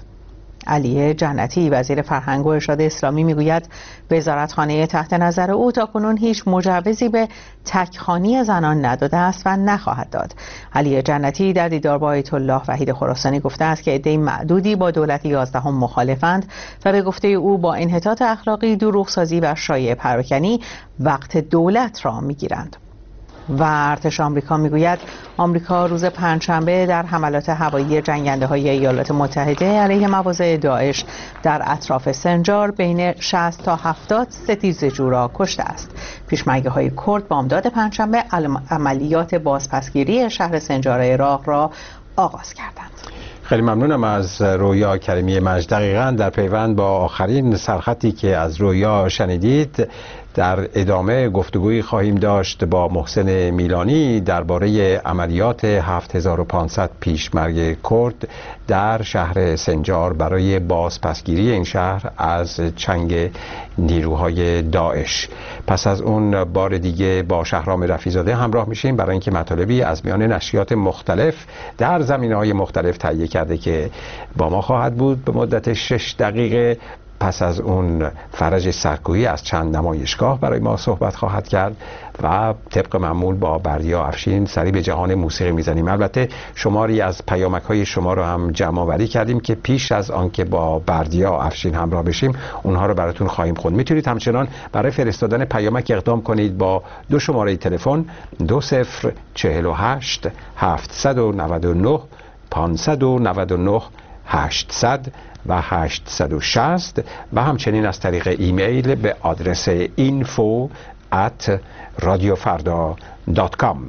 علی جنتی وزیر فرهنگ و ارشاد اسلامی میگوید وزارتخانه تحت نظر او تاکنون هیچ مجوزی به تکخوانی زنان نداده است و نخواهد داد. علی جنتی در دیدار با آیت الله وحید خراسانی گفته است که عده معدودی با دولت یازدهم مخالفند و به گفته او با انحطاط اخلاقی، دروغسازی و شایعه پراکنی وقت دولت را میگیرند. و ارتش آمریکا میگوید آمریکا روز پنجشنبه در حملات هوایی جنگنده های ایالات متحده علیه مواضع داعش در اطراف سنجار بین شصت تا هفتاد ستیزجو را کشته است. پیشمرگه های کرد بامداد پنجشنبه عملیات بازپسگیری شهر سنجار عراق را آغاز کردند. خیلی ممنونم از رویا کریمی مجد. دقیقاً در پیوند با آخرین سرخطی که از رویا شنیدید، در ادامه گفتگویی خواهیم داشت با محسن میلانی درباره عملیات هفت هزار و پانصد پیشمرگ کرد در شهر سنجار برای بازپسگیری این شهر از چنگ نیروهای داعش. پس از اون بار دیگه با شهرام رفیع‌زاده همراه میشیم برای اینکه مطالبی از میان نشریات مختلف در زمینه‌های مختلف تهیه کرده که با ما خواهد بود به مدت شش دقیقه. پس از اون فرج سرکویی از چند نمایشگاه برای ما صحبت خواهد کرد و طبق معمول با بردیا افشین سری به جهان موسیقی میزنیم. البته شماری از پیامک های شما رو هم جمع آوری کردیم که پیش از آنکه با بردیا افشین همراه بشیم اونها رو براتون خواهیم خوند. میتونید همچنان برای فرستادن پیامک اقدام کنید با دو شماره تلفن دو صفر چهل و هشت هفتصد و نود و نه پانصد و نود و نه هشتصد و هشتصد و شصت و همچنین از طریق ایمیل به آدرس اینفو ات رادیوفردا دات کام.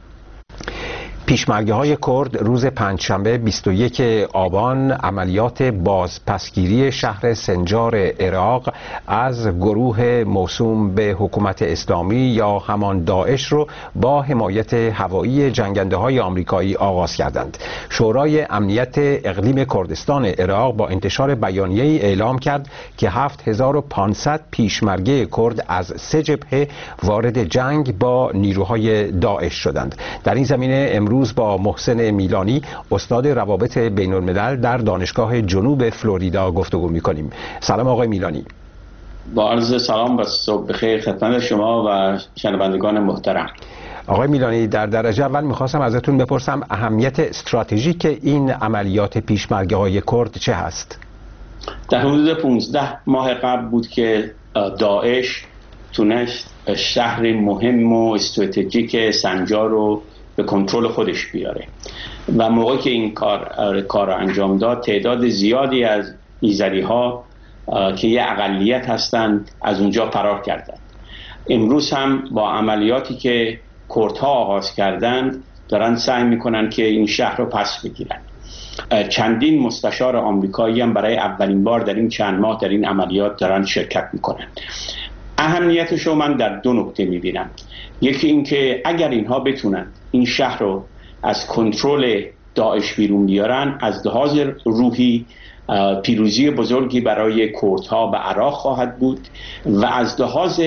پیشمرگه های کرد روز پنجشنبه بیست و یک آبان عملیات بازپسگیری شهر سنجار عراق از گروه موسوم به حکومت اسلامی یا همان داعش رو با حمایت هوایی جنگنده های آمریکایی آغاز کردند. شورای امنیت اقلیم کردستان عراق با انتشار بیانیه‌ای اعلام کرد که هفت هزار و پانصد پیشمرگه کرد از سه جبهه وارد جنگ با نیروهای داعش شدند. در این زمینه امروز روز با محسن میلانی استاد روابط بین الملل در دانشگاه جنوب فلوریدا گفتگو می‌کنیم. سلام آقای میلانی. با عرض سلام و صبح بخیر خدمت شما و شنوندگان محترم. آقای میلانی، در درجه اول می‌خواستم ازتون بپرسم اهمیت استراتژیک این عملیات پیشمرگه‌های کرد چه هست؟ در حدود پانزده ماه قبل بود که داعش تونست شهر مهم و استراتژیک سنجار رو به کنترل خودش بیاره و موقعی که این کار کار انجام داد تعداد زیادی از ایزدی ها که یه اقلیت هستند از اونجا فرار کردند. امروز هم با عملیاتی که کردها آغاز کردند دارن سعی میکنن که این شهر رو پس بگیرن. چندین مستشار آمریکایی هم برای اولین بار در این چند ماه در این عملیات دارن شرکت میکنن. اهمیتش رو من در دو نکته میبینم. یکی این که اگر اینها بتونن این شهر رو از کنترل داعش بیرون بیارن، از لحاظ روحی پیروزی بزرگی برای کردها و عراق خواهد بود و از لحاظ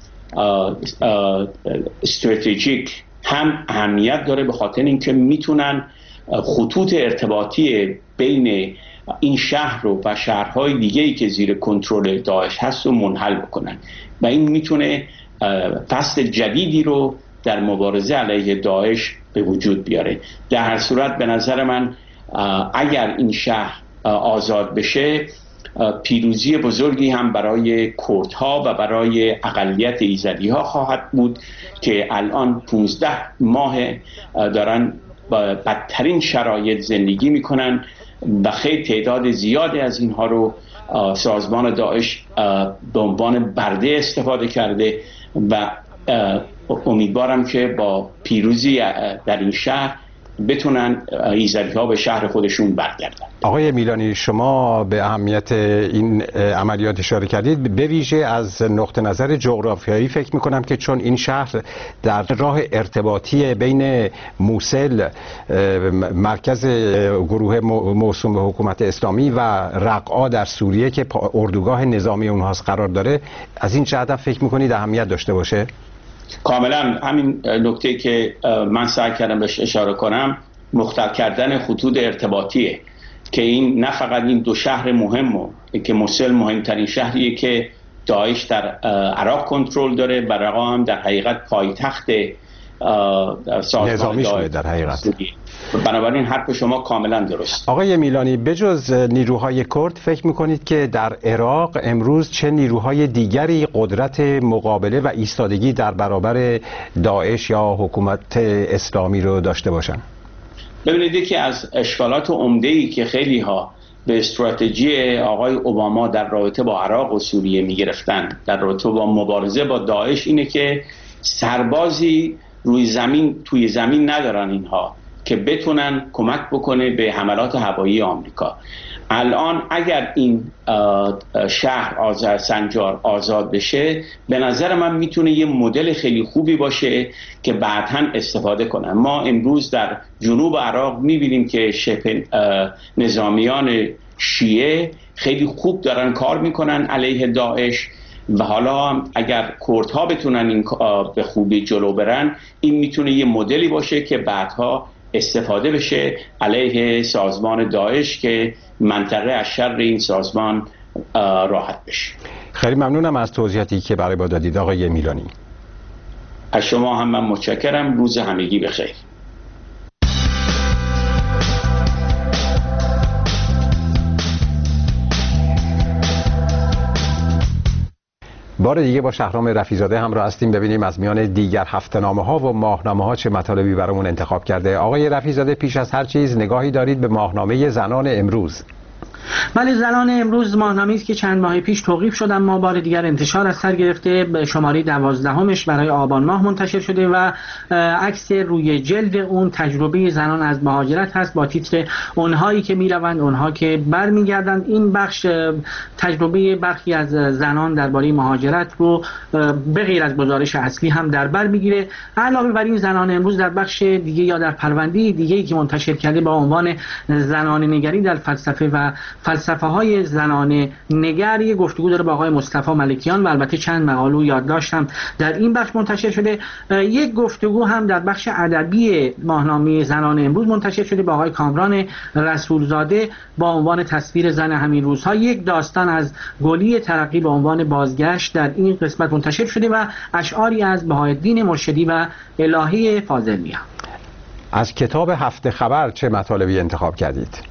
استراتژیک هم اهمیت داره، به خاطر اینکه میتونن خطوط ارتباطی بین این شهر رو و شهرهای دیگه‌ای که زیر کنترل داعش هست رو منحل بکنن و این میتونه فصل جدیدی رو در مبارزه علیه داعش به وجود بیاره. در هر صورت به نظر من اگر این شهر آزاد بشه پیروزی بزرگی هم برای کردها و برای اقلیت ایزدی ها خواهد بود که الان پونزده ماه دارن با بدترین شرایط زندگی میکنن و خیلی تعداد زیادی از اینها رو سازمان داعش به عنوان برده استفاده کرده و امیدوارم که با پیروزی در این شهر بتونن ایزدی ها به شهر خودشون برگردن. آقای میلانی، شما به اهمیت این عملیات اشاره کردید، به ویژه از نقطه نظر جغرافیایی فکر میکنم که چون این شهر در راه ارتباطی بین موصل مرکز گروه موسوم به حکومت اسلامی و رقعا در سوریه که اردوگاه نظامی اونهاست قرار داره، از این جهت فکر میکنید اهمیت داشته باشه؟ کاملا همین نکته که من سعی کردم بهش اشاره کنم مختل کردن خطوط ارتباطیه که این نه فقط این دو شهر مهمه که موصل مهمترین شهریه که داعش در عراق کنترل داره و رقا هم در حقیقت پایتخت نظامی شده در حقیقت. بنابراین حرف شما کاملا درست. آقای میلانی، بجز نیروهای کرد فکر میکنید که در عراق امروز چه نیروهای دیگری قدرت مقابله و ایستادگی در برابر داعش یا حکومت اسلامی رو داشته باشن؟ ببینید یکی از اشکالات عمده‌ای که خیلی ها به استراتژی آقای اوباما در رابطه با عراق و سوریه میگرفتن در رابطه با مبارزه با داعش اینه که سربازی روی زمین توی زمین ندارن اینها که بتونن کمک بکنه به حملات هوایی آمریکا. الان اگر این شهر آزاد سنجار آزاد بشه به نظر من میتونه یه مدل خیلی خوبی باشه که بعداً استفاده کنن. ما امروز در جنوب عراق میبینیم که شبه نظامیان شیعه خیلی خوب دارن کار میکنن علیه داعش و حالا اگر کردها بتونن این به خوبی جلو برن این میتونه یه مدلی باشه که بعدها استفاده بشه علیه سازمان داعش که منطقه از شر این سازمان راحت بشه. خیلی ممنونم از توضیحاتی که برای ما دادید آقای میلانی. از شما هم من متشکرم. روز همگی بخیر. بار دیگه با شهرام رفیع‌زاده همراه هستیم، ببینیم از میان دیگر هفته‌نامه ها و ماهنامه ها چه مطالبی برامون انتخاب کرده. آقای رفیع‌زاده، پیش از هر چیز نگاهی دارید به ماهنامه زنان امروز؟ بله، زنان امروز ماهنامه‌ای است که چند ماه پیش توقیف شد اما بار دیگر انتشار از سر گرفته. به شماره دوازدهمش برای آبان ماه منتشر شده و عکس روی جلد اون تجربه زنان از مهاجرت هست با تیتر اونهایی که میروند اونها که برمیگردند. این بخش تجربه برخی از زنان درباره مهاجرت رو به غیر از گزارش اصلی هم در بر میگیره. علاوه بر این زنان امروز در بخش دیگه یا در پرونده دیگه‌ای که منتشر کرده با عنوان زنان نگری در فلسفه و فلسفه های زنانه نگر یک گفتگو داره با آقای مصطفی ملکیان و البته چند مقاله و یادداشت هم در این بخش منتشر شده. یک گفتگو هم در بخش ادبی ماهنامه زنان امروز منتشر شده با آقای کامران رسولزاده با عنوان تصویر زن همین روزها. یک داستان از گلی ترقی با عنوان بازگشت در این قسمت منتشر شده و اشعاری از بهاءالدین مرشدی و الهه فاضل میان. از کتاب هفته خبر چه مطالبی انتخاب کردید؟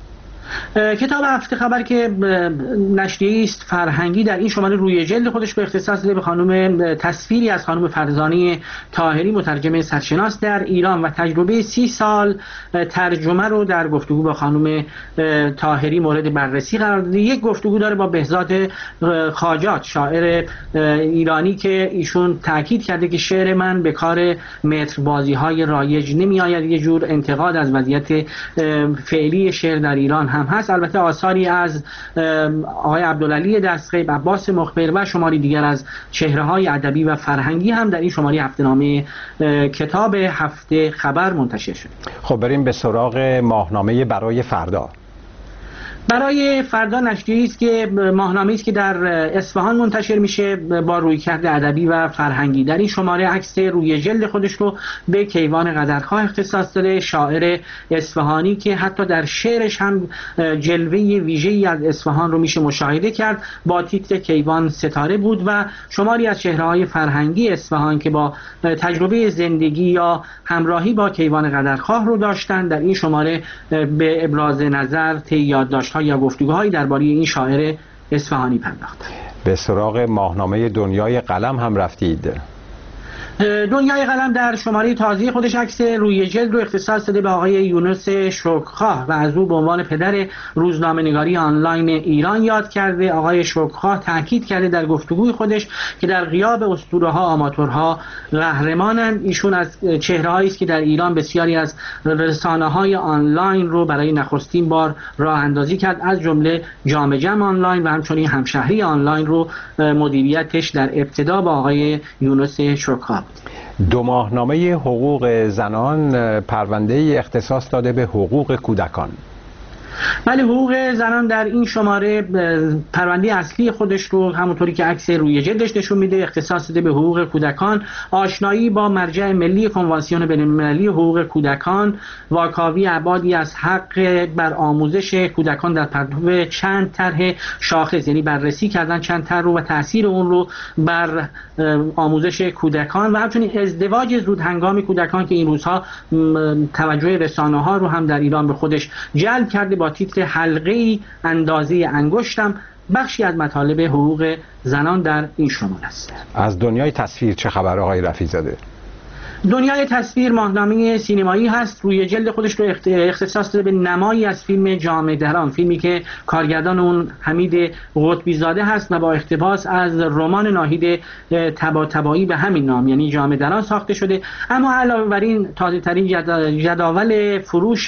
کتاب هفته خبر که نشریه است فرهنگی در این شماره روی جلد خودش به اختصاص داده به خانم تصویری از خانم فرزانه طاهری، مترجم سرشناس در ایران و تجربه سی سال ترجمه رو در گفتگو با خانم طاهری مورد بررسی قرار داده. یک گفتگو داره با بهزاد خاجات، شاعر ایرانی، که ایشون تاکید کرده که شعر من به کار متربازی های رایج نمی آید. یه جور انتقاد از وضعیت فعلی شعر در ایران هم هست. البته آثاری از آقای عبدالعلی دستغیب، عباس مخبر و شماری دیگر از چهره‌های ادبی و فرهنگی هم در این شماره هفته‌نامه کتاب هفته خبر منتشر شد. خب بریم به سراغ ماهنامه برای فردا. برای فردا نشریه‌ای است که ماهنامه‌ای است که در اصفهان منتشر میشه با رویکرد ادبی و فرهنگی. در این شماره عکس روی جلد خودش رو به کیوان قدرخواه اختصاص داده، شاعر اصفهانی که حتی در شعرش هم جلوه ویژه‌ای از اصفهان رو میشه مشاهده کرد. با تیتر کیوان ستاره بود و شماری از چهره‌های فرهنگی اصفهان که با تجربه زندگی یا همراهی با کیوان قدرخواه رو داشتن در این شماره به ابراز نظر، طی یادداشت یا گفتگوهایی درباره این شاعر اصفهانی پرداخت. به سراغ ماهنامه دنیای قلم هم رفتید. دنیای قلم در شماره تازه خودش عکس روی جلد رو اختصاص داده به آقای یونس شکرخواه و از او به عنوان پدر روزنامه‌نگاری آنلاین ایران یاد کرده. آقای شکرخواه تاکید کرده در گفتگوی خودش که در غیاب اسطوره‌ها آماتورها قهرمانند. ایشون از چهره‌هایی است که در ایران بسیاری از رسانه‌های آنلاین رو برای نخستین بار راه اندازی کرد، از جمله جام جم آنلاین و همچنین همشهری آنلاین رو مدیریتش در ابتدا با آقای یونس شکرخواه. دو ماهنامه حقوق زنان پرونده اختصاص داده به حقوق کودکان. بله، حقوق زنان در این شماره پرونده اصلی خودش رو همونطوری که عکس روی جلدش نشون میده اختصاص داده به حقوق کودکان، آشنایی با مرجع ملی کنوانسیون بین‌المللی حقوق کودکان، واکاوی ابعادی از حق بر آموزش کودکان در پرتو چند طرح شاخص، یعنی بررسی کردن چند طرح رو و تاثیر اون رو بر آموزش کودکان و همچنین ازدواج زودهنگام کودکان که این روزها توجه رسانه‌ها رو هم در ایران به خودش جلب کرده. با تیتر حلقه‌ای اندازه انگشتم بخشی از مطالب حقوق زنان در این شماره است. از دنیای تصویر چه خبر آقای رفیع‌زاده؟ دنیای تصویر ماهنامه سینمایی هست. روی جلد خودش رو اختصاص داده به نمایی از فیلم جام درام، فیلمی که کارگردان اون حمید قطبی زاده هست و با اقتباس از رمان ناهید طباطبایی به همین نام یعنی جام درام ساخته شده. اما علاوه بر این تازه ترین جداول فروش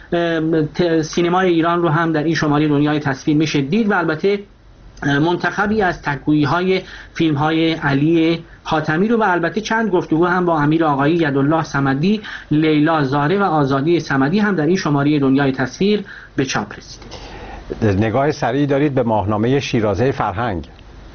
سینمای ایران رو هم در این شماره دنیای تصویر میشه دید و البته منتخبی از تکویی‌های فیلم‌های علی حاتمی رو و البته چند گفتگو هم با امیر آقایی، یدالله صمدی، لیلا زاره و آزادی صمدی هم در این شماره دنیای تصویر به چاپ رسید. نگاه سریعی دارید به ماهنامه شیرازه فرهنگ.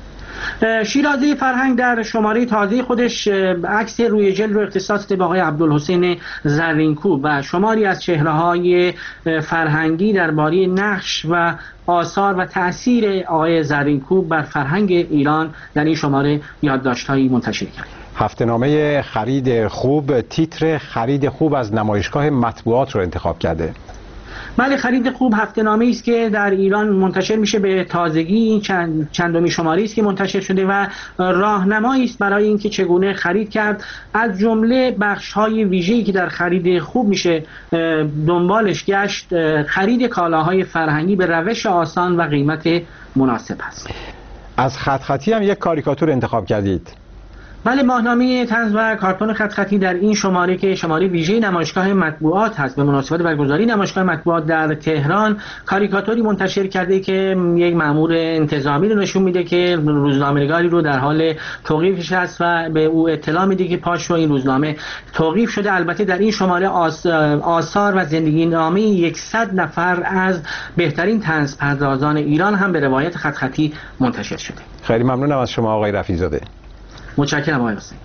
شیرازه فرهنگ در شماره تازه خودش عکس روی جلد رو اختصاص داده به آقای عبدالحسین زرینکوب و شماری از چهره‌های فرهنگی درباره نقش و آثار و تأثیر آقای زرینکوب بر فرهنگ ایران در این شماره یادداشت‌هایی منتشر کرد. هفته‌نامه خرید خوب تیتر خرید خوب از نمایشگاه مطبوعات رو انتخاب کرده. بله، خرید خوب هفته‌نامه‌ای است که در ایران منتشر میشه به تازگی. این چند چندمی شماره است که منتشر شده و راهنمایی است برای اینکه چگونه خرید کرد، از جمله بخش‌های ویژه‌ای که در خرید خوب میشه دنبالش گشت. خرید کالاهای فرهنگی به روش آسان و قیمت مناسب است. از خط خطی هم یک کاریکاتور انتخاب کردید. بله، ماهنامه طنز و کارتون خط خطی در این شماره که شماره ویژه نمایشگاه مطبوعات هست به مناسبت برگزاری نمایشگاه مطبوعات در تهران، کاریکاتوری منتشر کرده که یک مأمور انتظامی رو نشون میده که روزنامه‌نگاری رو در حال توقیفش هست و به او اطلاع میده که پاش رو این روزنامه توقیف شده. البته در این شماره آثار و زندگی نامه صد نفر از بهترین طنز پردازان ایران هم به روایت خط خطی منتشر شده. خیلی ممنونم از شما آقای رفیع‌زاده. متشکرم آقای حسین.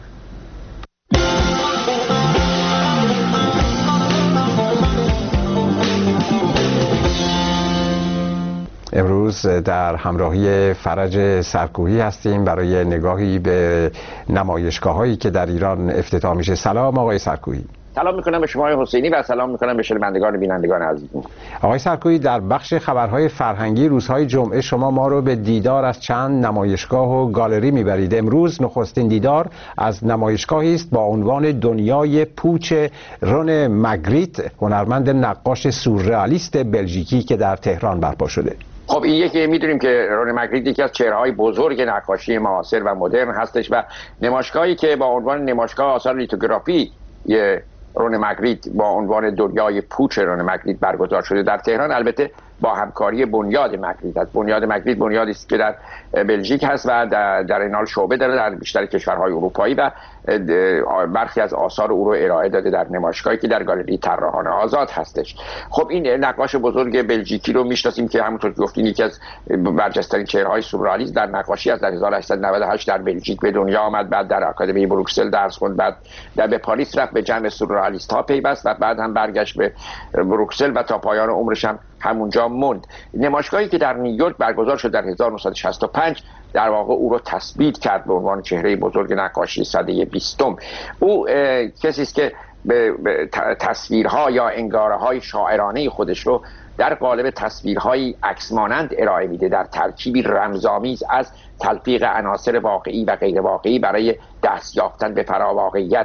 امروز در همراهی فرج سرکوهی هستیم برای نگاهی به نمایشگاه‌هایی که در ایران افتتاح میشه. سلام آقای سرکوهی. سلام میکنم به شما حسینی و سلام میکنم به شنوندگان بینندگان عزیز. آقای سرکویی، در بخش خبرهای فرهنگی روزهای جمعه شما ما رو به دیدار از چند نمایشگاه و گالری میبرید. امروز نخستین دیدار از نمایشگاهی است با عنوان دنیای پوچ رون مگریت، هنرمند نقاش سورئالیست بلژیکی که در تهران برپا شده. خب این یکی میدونیم که رون مگریت یکی از چهره‌های بزرگ نقاشی معاصر و مدرن هستش و نمایشگاهی که با عنوان نمایشگاه آثار لیتوگرافی رون مگریت با عنوان دنیای پوچ رون مگریت برگزار شده در تهران، البته با همکاری بنیاد مگریت است. بنیاد مگریت بنیادی است که در بلژیک هست و در, در این حال شعبه داره در بیشتر کشورهای اروپایی و برخی از آثار او رو ارائه داده در نمایشگاهی که در گالری طراحان آزاد هستش. خب این نقاش بزرگ بلژیکی رو میشناسیم که همونطور که گفتین یکی از برجسته‌ترین چهره‌های سورئالیسم در نقاشی از در هزار و هشتصد و نود و هشت در بلژیک به دنیا آمد، بعد در آکادمی بروکسل درس خوند، بعد در به پاریس رفت، به جمع سورئالیست ها پیوست و بعد هم برگشت به بروکسل و تا پایان عمرش هم همونجا موند. نمایشگاهی که در نیویورک برگزار شد در هزار و نهصد و شصت و پنج در واقع او رو تثبیت کرد به عنوان چهره بزرگ نقاشی سده بیستم. او کسی است که به تصویرها یا انگاره‌های شاعرانه خودش رو در قالب تصویرهای عکسمانند ارائه میده، در ترکیبی رمزآمیز از تلفیق عناصر واقعی و غیر واقعی برای دست یافتن به فراواقعیت.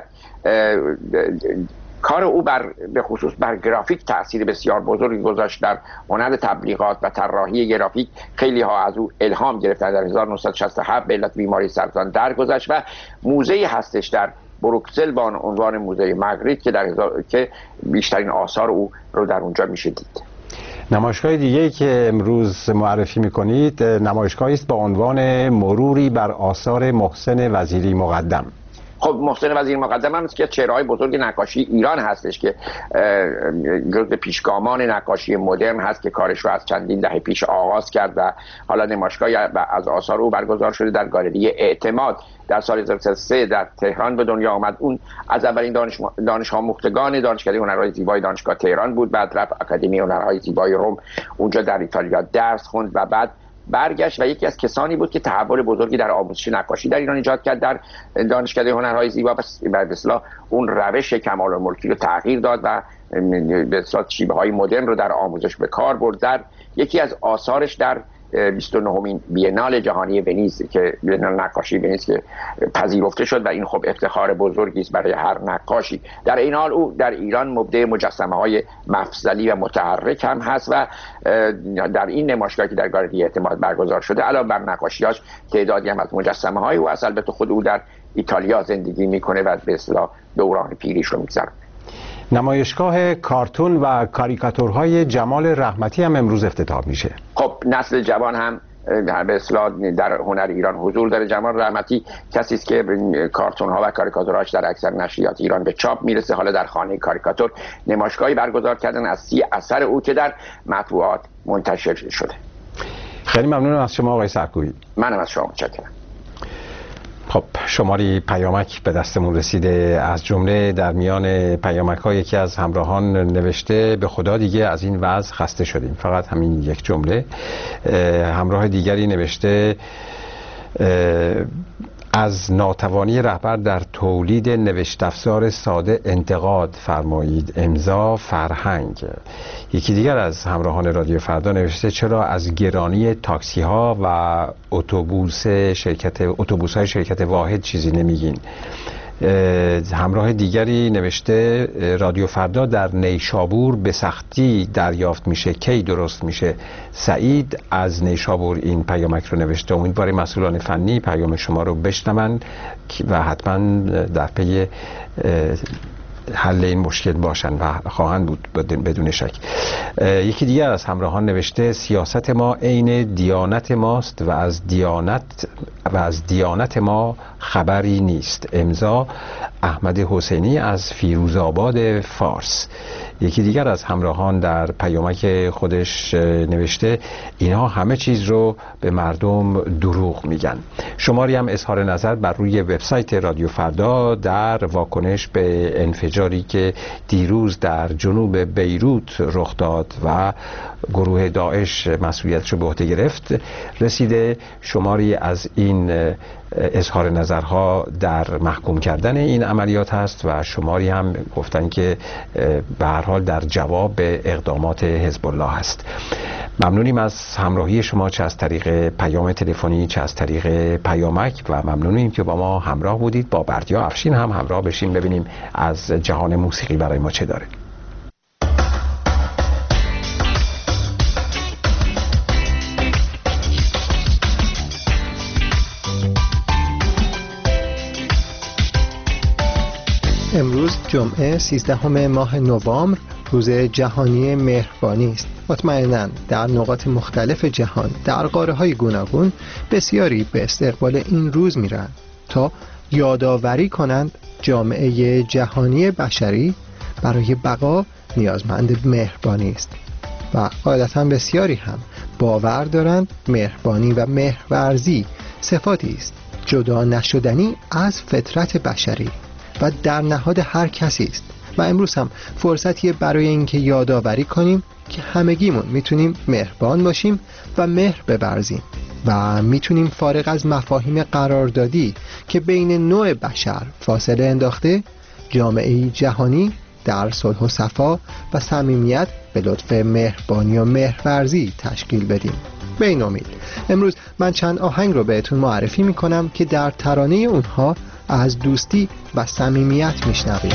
کار او بر به خصوص بر گرافیک تأثیر بسیار بزرگی گذاشت در هنر تبلیغات و طراحی گرافیک. خیلی ها از او الهام گرفتند. در هزار و نهصد و شصت و هفت به علت بیماری سرطان درگذشت و موزه‌ای هستش در بروکسل با عنوان موزه مگریت که در هزار... که بیشترین آثار او رو در اونجا میشه دید. نمایشگاه دیگه‌ای که امروز معرفی می‌کنید نمایشگاهی است با عنوان مروری بر آثار محسن وزیری مقدم. خب محسن وزیری مقدم هم که چهره‌های بزرگ نقاشی ایران هستش که جزو پیشگامان نقاشی مدرن هست که کارش رو از چندین دهه پیش آغاز کرد و حالا نمایشگاهی از آثار او برگزار شده در گالری اعتماد. در سال هزار و سیصد و سه در تهران به دنیا آمد. اون از اولین دانش دانش آموختگان دانشکده هنرهای زیبای دانشگاه تهران بود، بعد رفت آکادمی هنرهای زیبای روم، اونجا در ایتالیا درس خوند و بعد برگشت و یکی از کسانی بود که تحول بزرگی در آموزش نقاشی در ایران ایجاد کرد در دانشکده هنرهای زیبا و به اصطلاح اون روش کمال الملکی رو تغییر داد و به اصطلاح شیوه‌های مدرن رو در آموزش به کار برد. در یکی از آثارش در بیست و نهمین بینال جهانی ونیز که بینال نقاشی ونیز که پذیرفته شد و این خب افتخار بزرگی است برای هر نقاشی. در این حال او در ایران مبدع مجسمه‌های مفصلی و متحرک هم هست و در این نمایشگاهی که در گالری اعتماد برگزار شده علاوه بر نقاشی‌هاش تعدادی هم از مجسمه‌های او، البته خود او در ایتالیا زندگی میکنه و به اصطلاح دوران پیریش رو میگذرونه. نمایشگاه کارتون و کاریکاتورهای جمال رحمتی هم امروز افتتاح میشه. خب نسل جوان هم به اصطلاح در هنر ایران حضور داره. جمال رحمتی کسی است که کارتون ها و کاریکاتورهاش در اکثر نشریات ایران به چاپ میرسه. حالا در خانه کاریکاتور نمایشگاهی برگزار کردن از سی اثر او که در مطبوعات منتشر شده. خیلی ممنونم از شما آقای سرکویی. منم از شما متشکرم. خب شماری پیامک به دستمون رسیده، از جمله در میان پیامک ها یکی از همراهان نوشته به خدا دیگه از این وضع خسته شدیم. فقط همین یک جمله. همراه دیگری نوشته از ناتوانی رهبر در تولید نوشت افزار ساده انتقاد فرمایید، امضا فرهنگ. یکی دیگر از همراهان رادیو فردا نوشته چرا از گرانی تاکسی ها و اتوبوس شرکت اتوبوس های شرکت واحد چیزی نمیگین. همراه دیگری نوشته رادیو فردا در نیشابور به سختی دریافت میشه، کی درست میشه؟ سعید از نیشابور این پیامک رو نوشته. امیدواریم مسئولان فنی پیام شما رو بشنون و حتما در پی حل این مشکل باشن و خواهند بود بدون شک. یکی دیگر از همراهان نوشته سیاست ما عین دیانت ماست و از دیانت و از دیانت ما خبری نیست. امضا احمد حسینی از فیروزآباد فارس. یکی دیگر از همراهان در پیامک خودش نوشته اینها همه چیز رو به مردم دروغ میگن. شماری هم اظهار نظر بر روی وبسایت رادیو فردا در واکنش به انفجاری که دیروز در جنوب بیروت رخ داد و گروه داعش مسئولیتش رو به عهده گرفت رسیده. شماری از این اظهار نظرها در محکوم کردن این عملیات هست و شماری هم گفتن که به هر حال در جواب به اقدامات حزب الله هست. ممنونیم از همراهی شما، چه از طریق پیام تلفنی چه از طریق پیامک، و ممنونیم که با ما همراه بودید. با بردیا افشین هم همراه بشیم ببینیم از جهان موسیقی برای ما چه داره. امروز جمعه سیزدهم ماه نوامبر روز جهانی مهربانی است. مطمئناً در نقاط مختلف جهان در قاره‌های گوناگون بسیاری به استقبال این روز میرن تا یادآوری کنند جامعه جهانی بشری برای بقا نیازمند مهربانی است و قاعدتاً بسیاری هم باور دارند مهربانی و مهرورزی صفاتی است جدا نشدنی از فطرت بشری و در نهاد هر کسی است و امروز هم فرصتیه برای اینکه یادآوری کنیم که همگیمون میتونیم مهربان باشیم و مهر بورزیم و میتونیم فارغ از مفاهیم قراردادی که بین نوع بشر فاصله انداخته جامعه جهانی در صلح و صفا و صمیمیت به لطف مهربانی و مهرورزی تشکیل بدیم. به این امید امروز من چند آهنگ رو بهتون معرفی میکنم که در ترانه اونها از دوستی و صمیمیت میشنویم.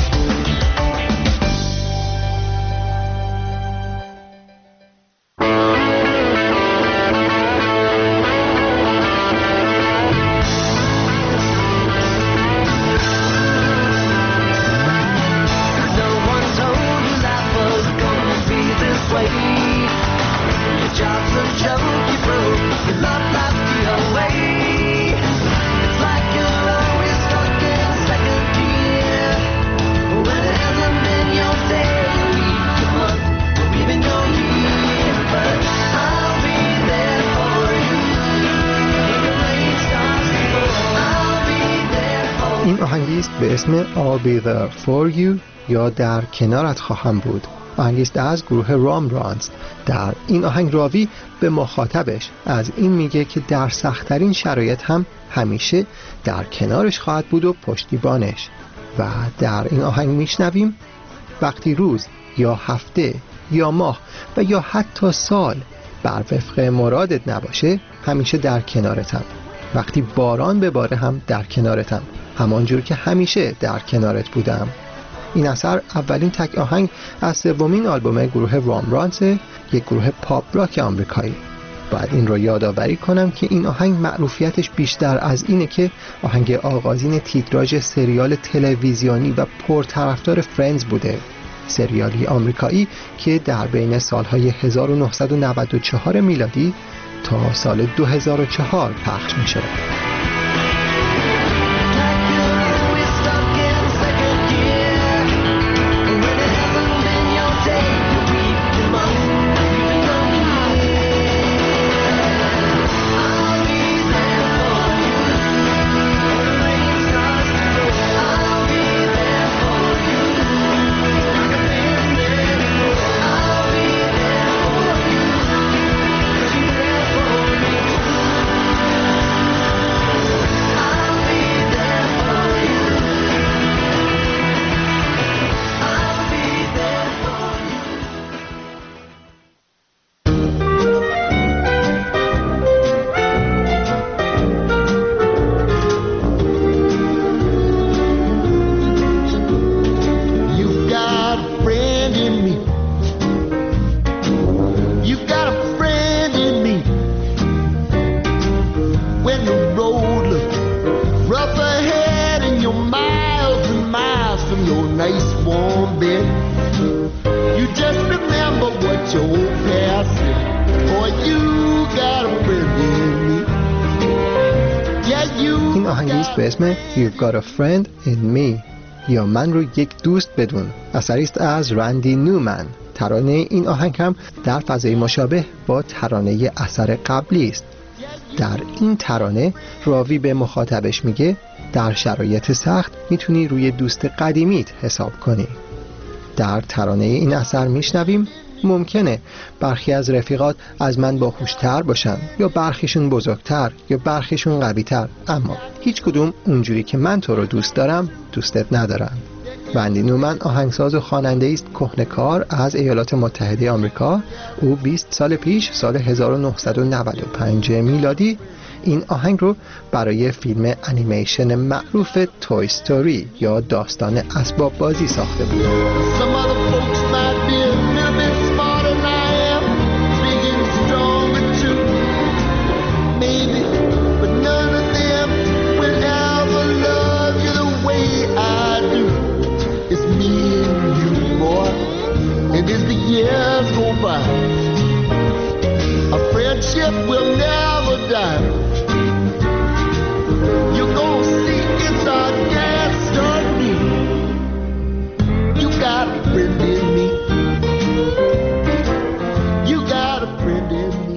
به اسم I'll be there for you یا در کنارت خواهم بود. آهنگیست از گروه رامبرانز. در این آهنگ راوی به مخاطبش از این میگه که در سخت‌ترین شرایط هم همیشه در کنارش خواهد بود و پشتیبانش. و در این آهنگ میشنویم وقتی روز یا هفته یا ماه و یا حتی سال بر وفق مرادت نباشه همیشه در کنارتم. وقتی باران بباره هم در کنارتم، همانجور که همیشه در کنارت بودم. این اثر اولین تک آهنگ از سومین آلبوم گروه رامبرانز، یک گروه پاپ راک آمریکایی. باید این رو یادآوری کنم که این آهنگ معروفیتش بیشتر از اینه که آهنگ آغازین تیتراژ سریال تلویزیونی و پرطرفدار فرندز بوده، سریالی آمریکایی که در بین سالهای هزار و نهصد و نود و چهار میلادی تا سال دو هزار و چهار پخش میشه. این آهنگیست به اسم You've Got a Friend in Me یا من رو یک دوست بدون اثری است از رندی نومن. ترانه این آهنگ هم در فضای مشابه با ترانه اثر قبلی است. در این ترانه راوی به مخاطبش میگه در شرایط سخت میتونی روی دوست قدیمیت حساب کنی. در ترانه این اثر میشنویم ممکنه برخی از رفیقات از من باهوشتر باشن یا برخیشون بزرگتر یا برخیشون قویتر، اما هیچ کدوم اونجوری که من تو رو دوست دارم دوستت ندارن. رندی نومن آهنگساز و خواننده است کهنه‌کار از ایالات متحده آمریکا. او بیست سال پیش سال هزار و نهصد و نود و پنج میلادی این آهنگ رو برای فیلم انیمیشن معروف توی استوری یا داستان اسباب بازی ساخته بود. Years go by, a friendship will never die. You're gonna see it's our destiny. You got a friend in me. You got a friend in me.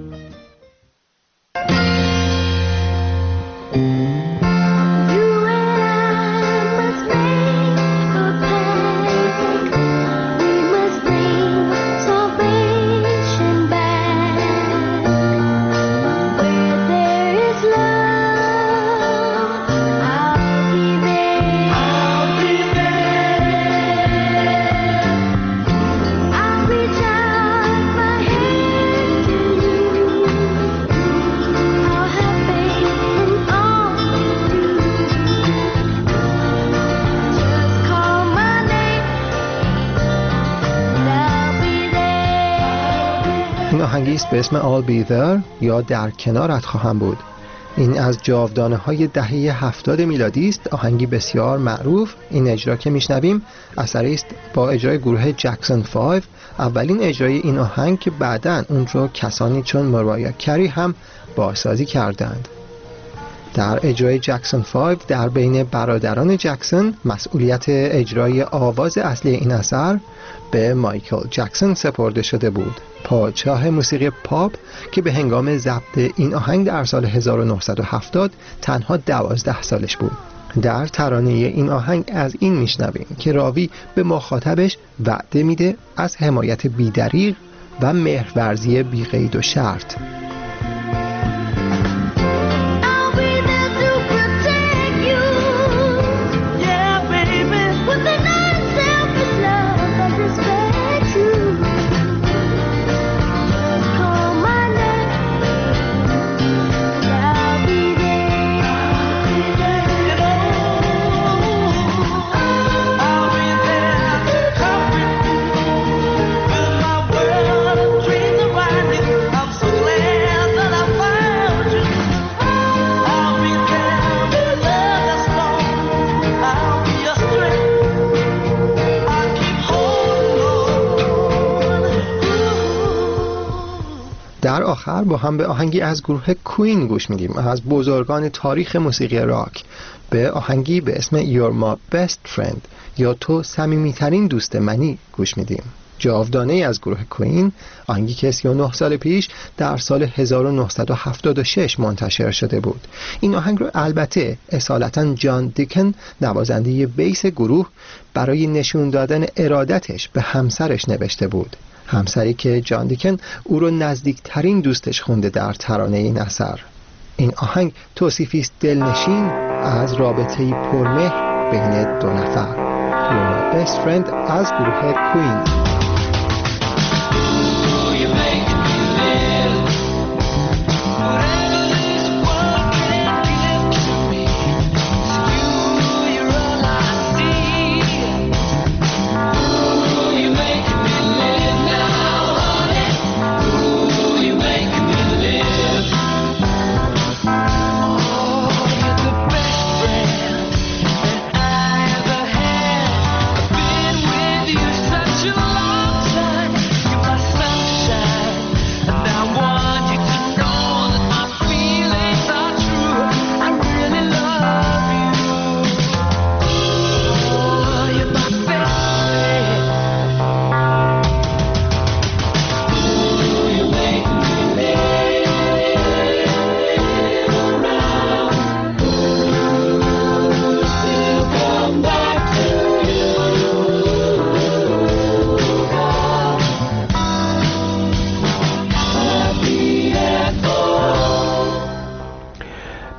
آهنگی است به اسم I'll Be There یا در کنارت خواهم بود. این از جاودانه های دهه هفتاد میلادی است. آهنگی بسیار معروف. این اجرا که میشنویم اثری است با اجرای گروه جکسون پنج. اولین اجرای این آهنگ که بعداً اون رو کسانی چون مرایا کری هم بازسازی کردند. در اجرای جکسون پنج در بین برادران جکسون مسئولیت اجرای آواز اصلی این اثر به مایکل جکسون سپرده شده بود، پادشاه موسیقی پاپ که به هنگام ضبط این آهنگ در سال هزار و نهصد و هفتاد تنها دوازده سالش بود. در ترانه این آهنگ از این میشنویم که راوی به مخاطبش وعده میده از حمایت بی‌دریغ و مهرورزی بی قید و شرط. در آخر با هم به آهنگی از گروه کوین گوش میدیم، از بزرگان تاریخ موسیقی راک، به آهنگی به اسم You're My Best Friend یا تو صمیمیترین دوست منی گوش میدیم. جاودانه از گروه کوین، آهنگی که سی و نه سال پیش در سال هزار و نهصد و هفتاد و شش منتشر شده بود. این آهنگ رو البته اصالتاً جان دیکن نوازنده بیس گروه برای نشون دادن ارادتش به همسرش نوشته بود، همسری که جان دیکن او رو نزدیکترین دوستش خونده در ترانه این اثر. این آهنگ توصیفی است دلنشین از رابطه‌ای پرمهر بین دو نفر. You're My Best Friend از گروه کوین. You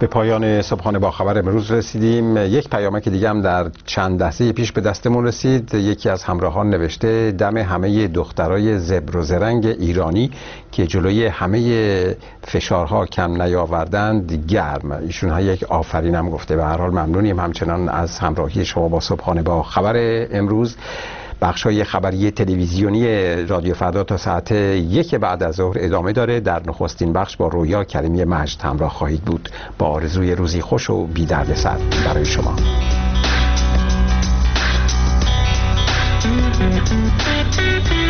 به پایان صبحانه با خبر امروز رسیدیم. یک پیامک دیگه هم در چند لحظه پیش به دستمون رسید. یکی از همراهان نوشته دم همه دخترای زبر و زرنگ ایرانی که جلوی همه فشارها کم نیاوردند گرم. ایشون ها یک آفرین هم گفته. به هر حال ممنونیم همچنان از همراهی شما با صبحانه با خبر امروز. بخش‌های خبری تلویزیونی رادیو فردا تا ساعت یک بعد از ظهر ادامه داره. در نخستین بخش با رویا کریمی مجد همراه خواهید بود. با آرزوی روزی خوش و بی دردسر برای شما. Thank you.